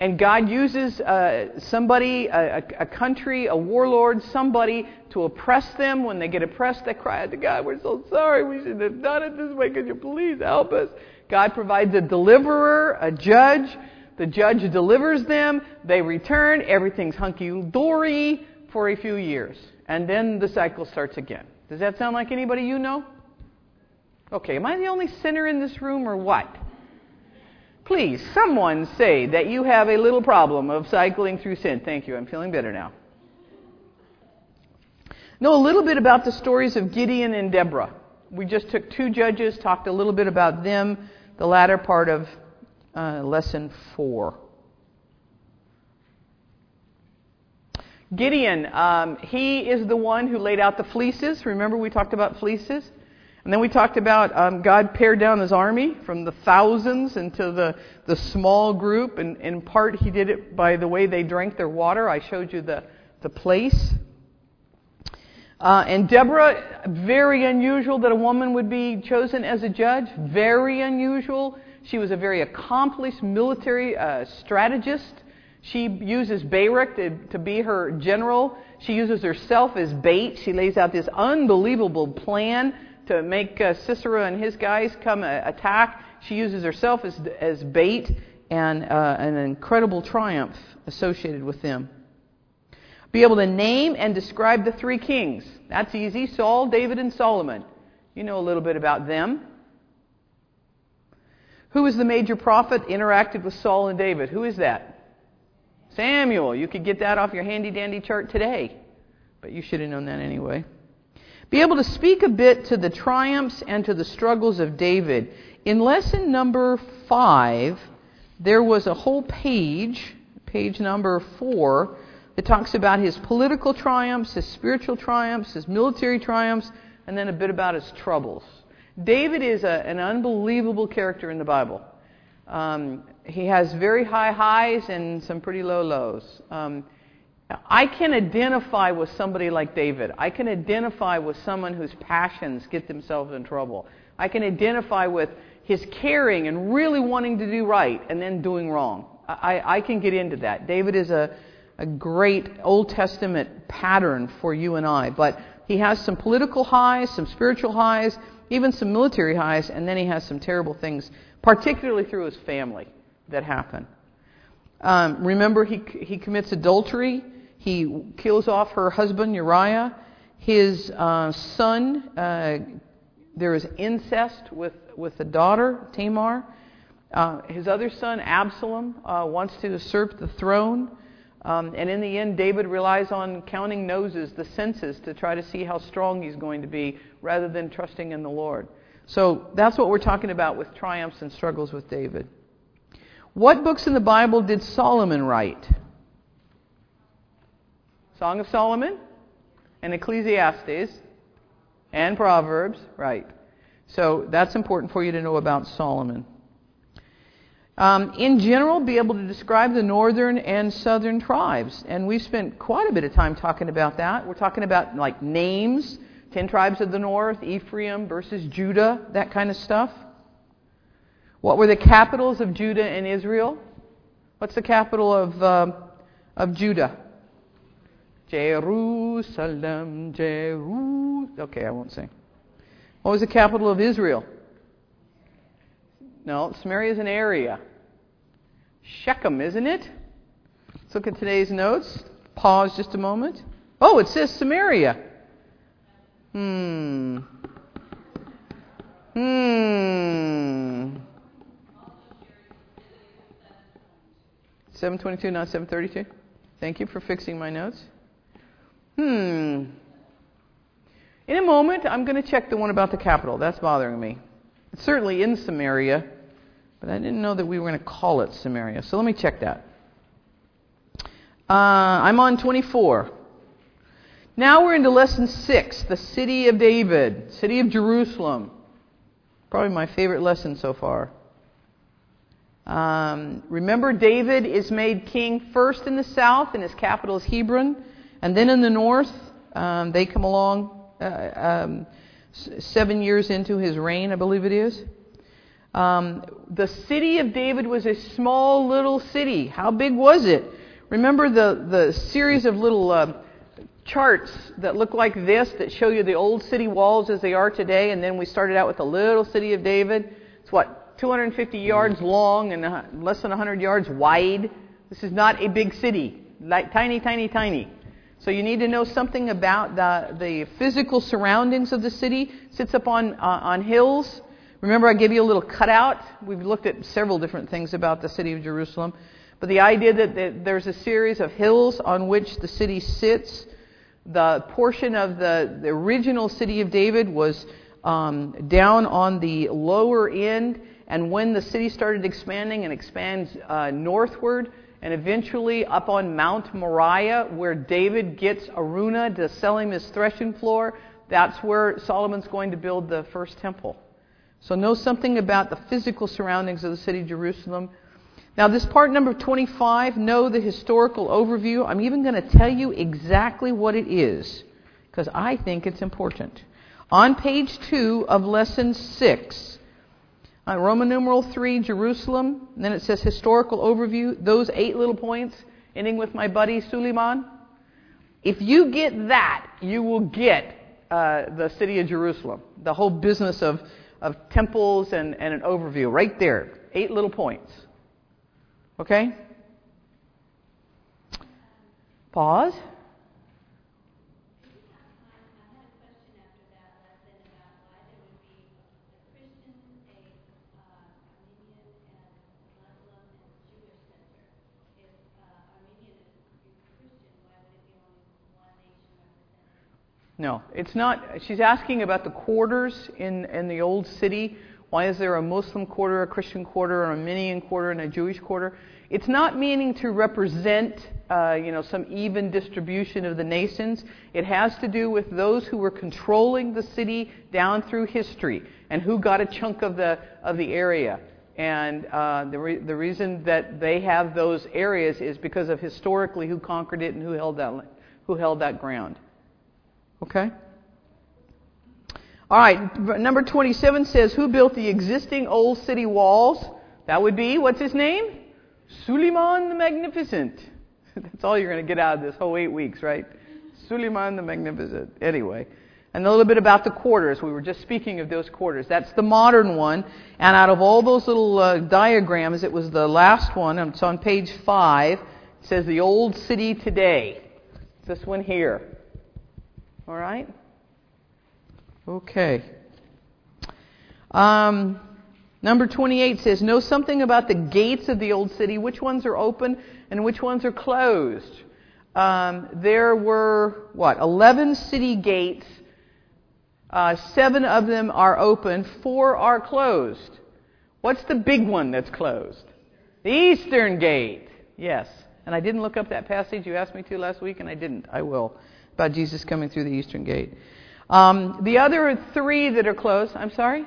And God uses uh, somebody, a, a country, a warlord, somebody to oppress them. When they get oppressed, they cry out to God, we're so sorry, we shouldn't have done it this way. Could you please help us? God provides a deliverer, a judge. The judge delivers them. They return. Everything's hunky-dory for a few years. And then the cycle starts again. Does that sound like anybody you know? Okay, am I the only sinner in this room or what? Please, someone say that you have a little problem of cycling through sin. Thank you. I'm feeling better now. Know a little bit about the stories of Gideon and Deborah. We just took two judges, talked a little bit about them, the latter part of uh, lesson four. Gideon, um, he is the one who laid out the fleeces. Remember we talked about fleeces? And then we talked about um, God pared down his army from the thousands into the, the small group. And in part, he did it by the way they drank their water. I showed you the, the place. Uh, and Deborah, very unusual that a woman would be chosen as a judge. Very unusual. She was a very accomplished military uh, strategist. She uses Barak to, to be her general. She uses herself as bait. She lays out this unbelievable plan to make uh, Sisera and his guys come uh, attack. She uses herself as as bait, and uh, an incredible triumph associated with them. Be able to name and describe the three kings. That's easy. Saul, David, and Solomon. You know a little bit about them. Who is the major prophet interacted with Saul and David? Who is that? Samuel. You could get that off your handy-dandy chart today. But you should have known that anyway. Be able to speak a bit to the triumphs and to the struggles of David. In lesson number five, there was a whole page, page number four, that talks about his political triumphs, his spiritual triumphs, his military triumphs, and then a bit about his troubles. David is a, an unbelievable character in the Bible. Um, he has very high highs and some pretty low lows. Um, I can identify with somebody like David. I can identify with someone whose passions get themselves in trouble. I can identify with his caring and really wanting to do right and then doing wrong. I, I can get into that. David is a, a great Old Testament pattern for you and I. But he has some political highs, some spiritual highs, even some military highs, and then he has some terrible things, particularly through his family, that happen. Um, remember, he he commits adultery. He kills off her husband, Uriah. His uh, son, uh, there is incest with, with the daughter, Tamar. Uh, his other son, Absalom, uh, wants to usurp the throne. Um, and in the end, David relies on counting noses, the census, to try to see how strong he's going to be, rather than trusting in the Lord. So that's what we're talking about with triumphs and struggles with David. What books in the Bible did Solomon write? Song of Solomon and Ecclesiastes and Proverbs, right. So that's important for you to know about Solomon. Um, in general, be able to describe the northern and southern tribes. And we've spent quite a bit of time talking about that. We're talking about like names, ten tribes of the north, Ephraim versus Judah, that kind of stuff. What were the capitals of Judah and Israel? What's the capital of uh, of Judah? Jerusalem, Jerusalem. Okay, I won't sing. What was the capital of Israel? No, Samaria is an area. Shechem, isn't it? Let's look at today's notes. Pause just a moment. Oh, it says Samaria. Hmm. Hmm. seven twenty-two, not seven thirty-two. Thank you for fixing my notes. Hmm. In a moment, I'm going to check the one about the capital. That's bothering me. It's certainly in Samaria, but I didn't know that we were going to call it Samaria. So let me check that. Uh, I'm on twenty-four. Now we're into lesson six, the city of David, city of Jerusalem. Probably my favorite lesson so far. Um, remember, David is made king first in the south, and his capital is Hebron. And then in the north, um, they come along uh, um, seven years into his reign, I believe it is. Um, the city of David was a small little city. How big was it? Remember the, the series of little uh, charts that look like this that show you the old city walls as they are today, and then we started out with the little city of David. It's what, two hundred fifty yards long and uh, less than one hundred yards wide. This is not a big city. Like tiny, tiny, tiny. So you need to know something about the, the physical surroundings of the city. It sits up on, uh, on hills. Remember I gave you a little cutout? We've looked at several different things about the city of Jerusalem. But the idea that, that there's a series of hills on which the city sits. The portion of the, the original city of David was um, down on the lower end. And when the city started expanding and expands uh, northward, and eventually up on Mount Moriah, where David gets Araunah to sell him his threshing floor, that's where Solomon's going to build the first temple. So know something about the physical surroundings of the city of Jerusalem. Now this part number twenty-five, know the historical overview. I'm even going to tell you exactly what it is, because I think it's important. On page two of lesson six, on Roman numeral three, Jerusalem, and then it says historical overview, those eight little points, ending with my buddy Suleiman. If you get that, you will get uh, the city of Jerusalem, the whole business of, of temples and, and an overview, right there, eight little points. Okay? Pause. No, it's not. She's asking about the quarters in, in the old city. Why is there a Muslim quarter, a Christian quarter, an Armenian quarter, and a Jewish quarter? It's not meaning to represent, uh, you know, some even distribution of the nations. It has to do with those who were controlling the city down through history and who got a chunk of the of the area. And uh, the re- the reason that they have those areas is because of historically who conquered it and who held that who held that ground. Okay? All right, number twenty-seven says, who built the existing old city walls? That would be, what's his name? Suleiman the Magnificent. That's all you're going to get out of this whole eight weeks, right? Suleiman the Magnificent. Anyway, and a little bit about the quarters. We were just speaking of those quarters. That's the modern one. And out of all those little uh, diagrams, it was the last one. It's on page five. It says the old city today. It's this one here. All right? Okay. Um, number twenty-eight says, know something about the gates of the old city. Which ones are open and which ones are closed? Um, there were, what, eleven city gates. Uh, seven of them are open. Four are closed. What's the big one that's closed? The Eastern Gate. Yes. And I didn't look up that passage you asked me to last week, and I didn't. I will. About Jesus coming through the Eastern Gate. Um, the other three that are closed, I'm sorry?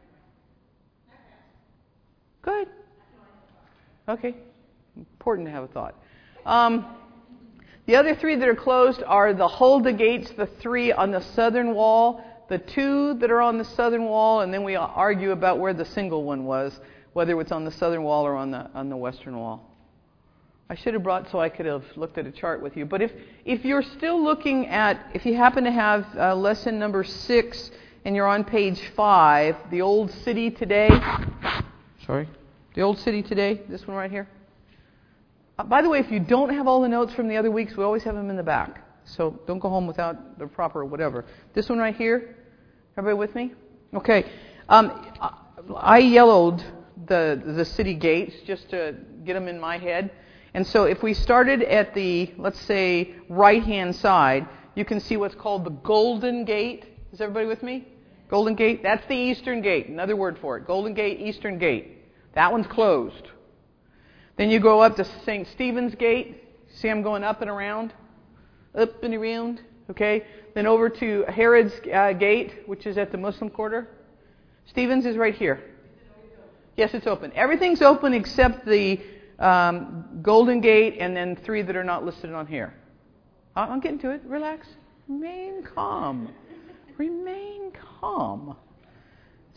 Good. Okay. Important to have a thought. Um, the other three that are closed are the Huldah gates, the three on the southern wall, the two that are on the southern wall, and then we argue about where the single one was, whether it's on the southern wall or on the on the western wall. I should have brought so I could have looked at a chart with you. But if, if you're still looking at, if you happen to have uh, lesson number six and you're on page five, the old city today. Sorry. The old city today, this one right here. Uh, by the way, if you don't have all the notes from the other weeks, we always have them in the back. So don't go home without the proper whatever. This one right here. Everybody with me? Okay. Um, I yellowed the, the city gates just to get them in my head. And so if we started at the, let's say, right-hand side, you can see what's called the Golden Gate. Is everybody with me? Golden Gate. That's the Eastern Gate. Another word for it. Golden Gate, Eastern Gate. That one's closed. Then you go up to Saint Stephen's Gate. See I'm going up and around? Up and around. Okay. Then over to Herod's uh, Gate, which is at the Muslim quarter. Stephen's is right here. Yes, it's open. Everything's open except the Um, Golden Gate, and then three that are not listed on here. I'm getting to it. Relax. Remain calm. Remain calm.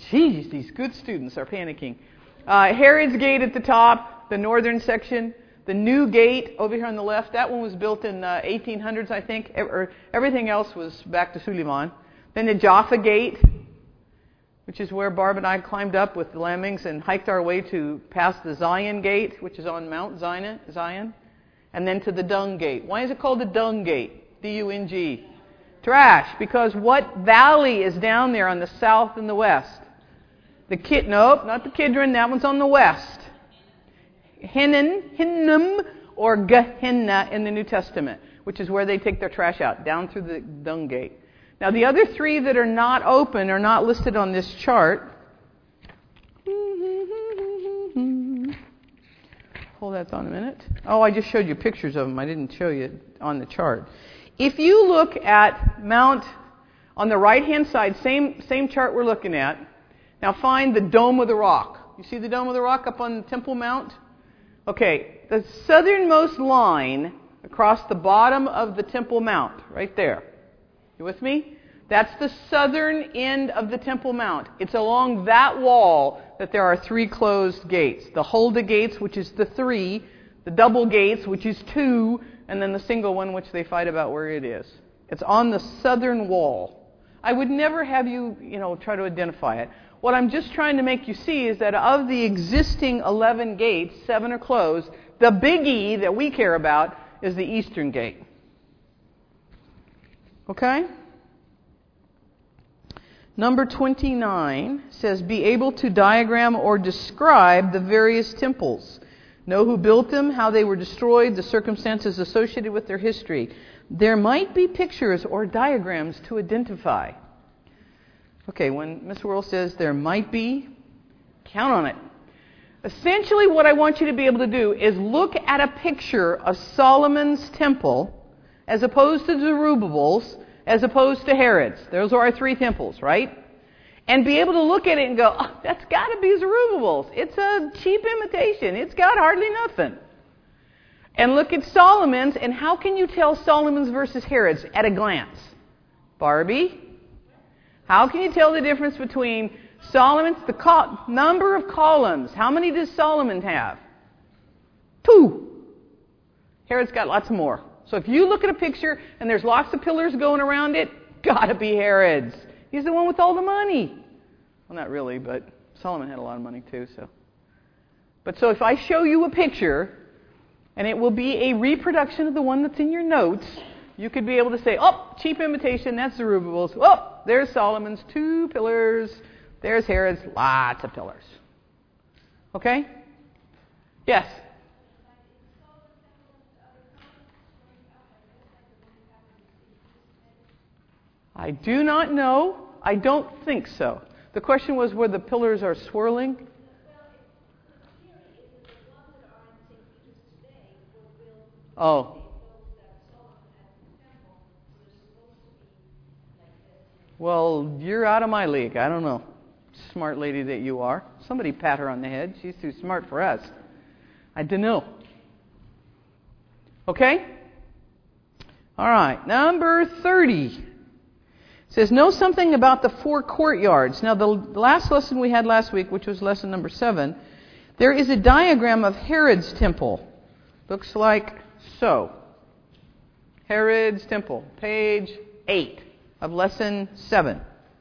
Geez, these good students are panicking. Uh, Herod's Gate at the top, the northern section. The new gate over here on the left, that one was built in uh, eighteen hundreds, I think. Or everything else was back to Suleiman. Then the Jaffa Gate, which is where Barb and I climbed up with the lemmings and hiked our way to past the Zion Gate, which is on Mount Zion, Zion. And then to the Dung Gate. Why is it called the Dung Gate? D U N G. Trash. Because what valley is down there on the south and the west? The Kid, nope, not the Kidron. That one's on the west. Hinnom, Hinnom, or Gehenna in the New Testament, which is where they take their trash out, down through the Dung Gate. Now, the other three that are not open are not listed on this chart. Hold that on a minute. Oh, I just showed you pictures of them. I didn't show you on the chart. If you look at Mount, on the right-hand side, same, same chart we're looking at, now find the Dome of the Rock. You see the Dome of the Rock up on Temple Mount? Okay, the southernmost line across the bottom of the Temple Mount, right there. You with me? That's the southern end of the Temple Mount. It's along that wall that there are three closed gates. The Huldah gates, which is the three, the double gates, which is two, and then the single one, which they fight about where it is. It's on the southern wall. I would never have you, you know, try to identify it. What I'm just trying to make you see is that of the existing eleven gates, seven are closed. The biggie that we care about is the eastern gate. Okay? Number twenty-nine says, be able to diagram or describe the various temples. Know who built them, how they were destroyed, the circumstances associated with their history. There might be pictures or diagrams to identify. Okay, when Miss Worrell says there might be, count on it. Essentially what I want you to be able to do is look at a picture of Solomon's temple as opposed to Zerubbabel's, as opposed to Herod's. Those are our three temples, right? And be able to look at it and go, oh, that's got to be Zerubbabel's. It's a cheap imitation. It's got hardly nothing. And look at Solomon's, and how can you tell Solomon's versus Herod's at a glance? Barbie? How can you tell the difference between Solomon's, the col- number of columns? How many does Solomon have? Two. Herod's got lots more. So if you look at a picture and there's lots of pillars going around it, gotta be Herod's. He's the one with all the money. Well, not really, but Solomon had a lot of money too. So, but so if I show you a picture, and it will be a reproduction of the one that's in your notes, you could be able to say, oh, cheap imitation, that's Zerubbabel's. Oh, there's Solomon's, two pillars. There's Herod's, lots of pillars. Okay? Yes? I do not know. I don't think so. The question was where the pillars are swirling. Oh. Well, you're out of my league. I don't know. Smart lady that you are. Somebody pat her on the head. She's too smart for us. I don't know. Okay? All right. Number thirty. It says, know something about the four courtyards. Now, the last lesson we had last week, which was lesson number seven, there is a diagram of Herod's temple. Looks like so. Herod's temple, page eight of lesson seven.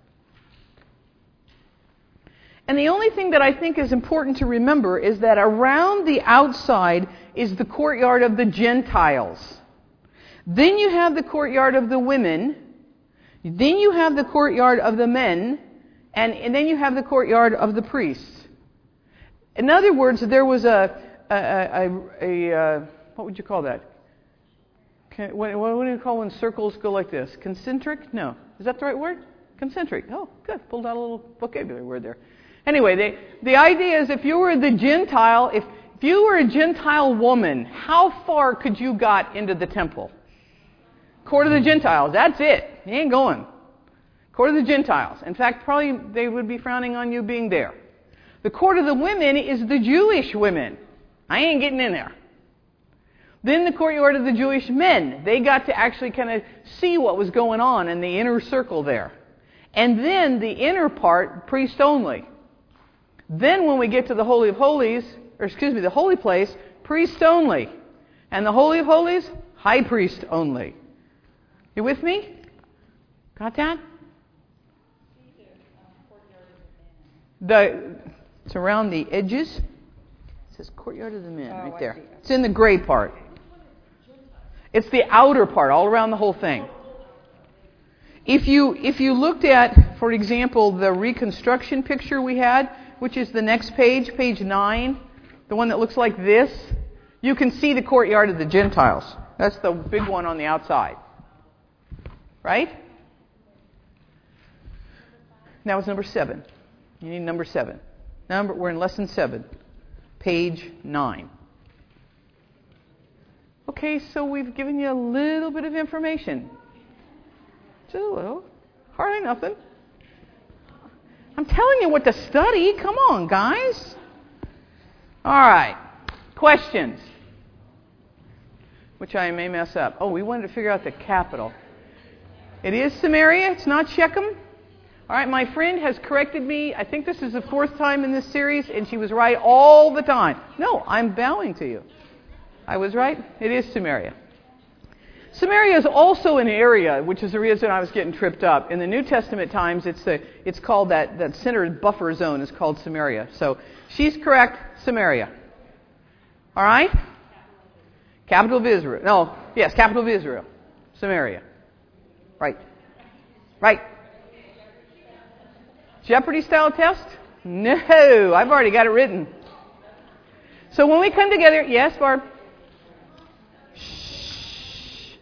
And the only thing that I think is important to remember is that around the outside is the courtyard of the Gentiles. Then you have the courtyard of the women. Then you have the courtyard of the men. And, and then you have the courtyard of the priests. In other words, there was a, a, a, a, a what would you call that? Can, what, what do you call when circles go like this? Concentric? No. Is that the right word? Concentric. Oh, good. Pulled out a little vocabulary word there. Anyway, they, the idea is if you were the Gentile, if, if you were a Gentile woman, how far could you got into the temple? Court of the Gentiles. That's it. You ain't going. Court of the Gentiles. In fact, probably they would be frowning on you being there. The court of the women is the Jewish women. I ain't getting in there. Then the courtyard of the Jewish men. They got to actually kind of see what was going on in the inner circle there. And then the inner part, priest only. Then when we get to the Holy of Holies, or excuse me, the holy place, priest only. And the Holy of Holies, high priest only. You with me? Got that? The, it's around the edges. It says courtyard of the men, right there. It's in the gray part. It's the outer part, all around the whole thing. If you if you looked at, for example, the reconstruction picture we had, which is the next page, page nine, the one that looks like this, you can see the courtyard of the Gentiles. That's the big one on the outside. Right? That was number seven. You need number seven. Number, we're in lesson seven, page nine. Okay, so we've given you a little bit of information. Just a little. Hardly nothing. I'm telling you what to study. Come on, guys. All right. Questions? Which I may mess up. Oh, we wanted to figure out the capital. It is Samaria. It's not Shechem. All right, my friend has corrected me. I think this is the fourth time in this series, and she was right all the time. No, I'm bowing to you. I was right. It is Samaria. Samaria is also an area, which is the reason I was getting tripped up. In the New Testament times, it's the it's called that that center buffer zone is called Samaria. So she's correct. Samaria. All right. Capital of Israel. No, yes, capital of Israel. Samaria. Right. Right. Jeopardy style test? No, I've already got it written. So when we come together, yes, Barb? Shh.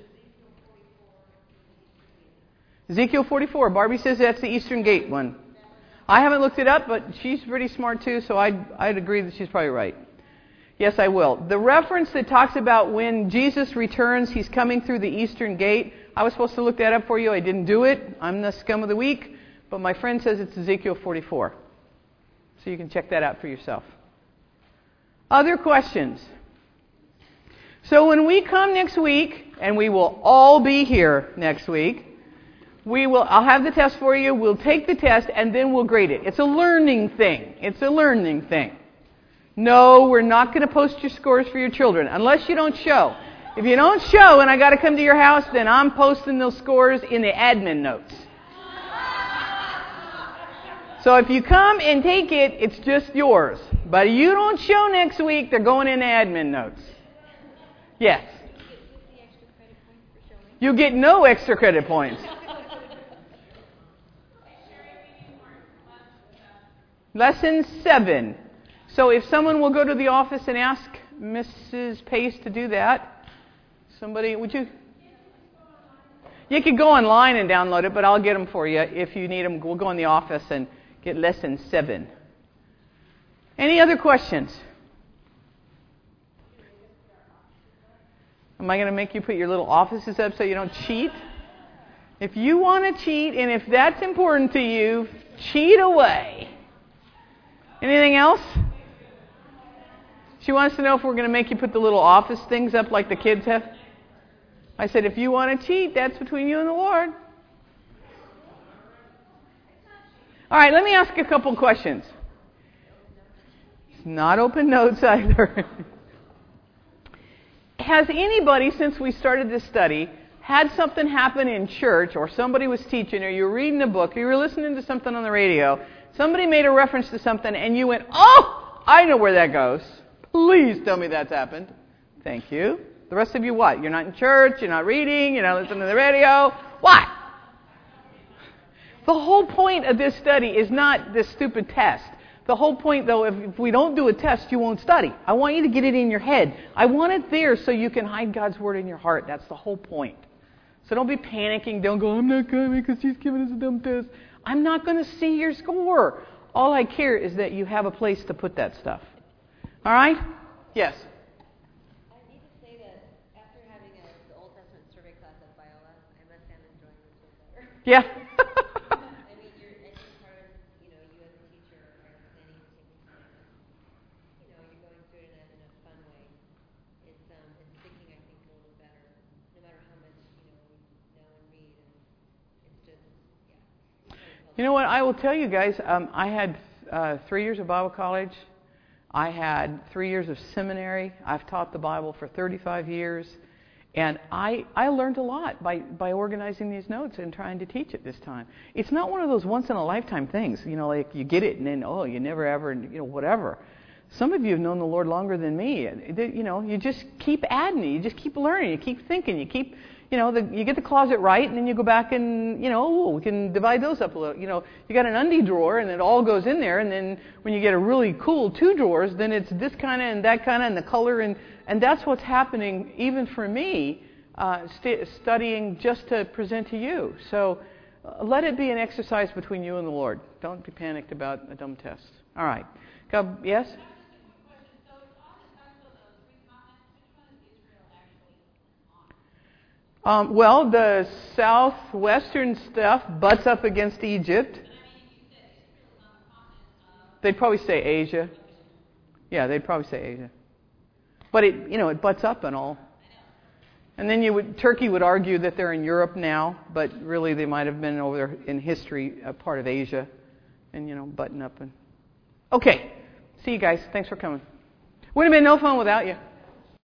Ezekiel forty-four. Barbie says that's the Eastern Gate one. I haven't looked it up, but she's pretty smart too, so I'd, I'd agree that she's probably right. Yes, I will. The reference that talks about when Jesus returns, he's coming through the Eastern Gate. I was supposed to look that up for you. I didn't do it. I'm the scum of the week. But my friend says it's Ezekiel forty-four. So you can check that out for yourself. Other questions? So when we come next week, and we will all be here next week, we will. I'll have the test for you. We'll take the test, and then we'll grade it. It's a learning thing. It's a learning thing. No, we're not going to post your scores for your children, unless you don't show. If you don't show and I got to come to your house, then I'm posting those scores in the admin notes. So if you come and take it, it's just yours. But if you don't show next week, they're going in the admin notes. Yes? You get no extra credit points. Lesson seven. So if someone will go to the office and ask Missus Pace to do that, somebody, would you? You could go online and download it, but I'll get them for you. If you need them, we'll go in the office and get lesson seven. Any other questions? Am I going to make you put your little offices up so you don't cheat? If you want to cheat, and if that's important to you, cheat away. Anything else? She wants to know if we're going to make you put the little office things up like the kids have. I said, if you want to cheat, that's between you and the Lord. All right, let me ask a couple questions. It's not open notes either. Has anybody, since we started this study, had something happen in church, or somebody was teaching, or you were reading a book, or you were listening to something on the radio, somebody made a reference to something, and you went, oh, I know where that goes. Please tell me that's happened. Thank you. The rest of you what? You're not in church, you're not reading, you're not listening to the radio. What? The whole point of this study is not this stupid test. The whole point, though, if, if we don't do a test, you won't study. I want you to get it in your head. I want it there so you can hide God's Word in your heart. That's the whole point. So don't be panicking. Don't go, I'm not coming because she's giving us a dumb test. I'm not going to see your score. All I care is that you have a place to put that stuff. All right? Yes? I need to say that after having a, the Old Testament survey class at Biola, I must say I'm enjoying this one better. Yeah. I mean, you're, I think part of, you know, you as a teacher are planning to take time. You know, you're going through it in a, in a fun way. It's um, it's thinking, I think, a little better, no matter how much, you know, we know and read. And it's just, yeah. You know what? I will tell you guys, um, I had uh, three years of Bible college. I had three years of seminary. I've taught the Bible for thirty-five years. And I, I learned a lot by, by organizing these notes and trying to teach it this time. It's not one of those once-in-a-lifetime things, you know, like you get it and then, oh, you never ever, you know, whatever. Some of you have known the Lord longer than me. And, you know, you just keep adding it. You just keep learning. You keep thinking. You keep, you know, the, you get the closet right, and then you go back and, you know, oh, we can divide those up a little. You know, you got an undie drawer, and it all goes in there. And then when you get a really cool two drawers, then it's this kind of and that kind of and the color. And, and that's what's happening even for me, uh, st- studying just to present to you. So uh, let it be an exercise between you and the Lord. Don't be panicked about a dumb test. All right. God, yes? Um, well, the southwestern stuff butts up against Egypt. They'd probably say Asia. Yeah, they'd probably say Asia. But it, you know, it butts up and all. And then you would, Turkey would argue that they're in Europe now, but really they might have been over there in history, a part of Asia, and you know, button up and. Okay, see you guys. Thanks for coming. Would have been no fun without you.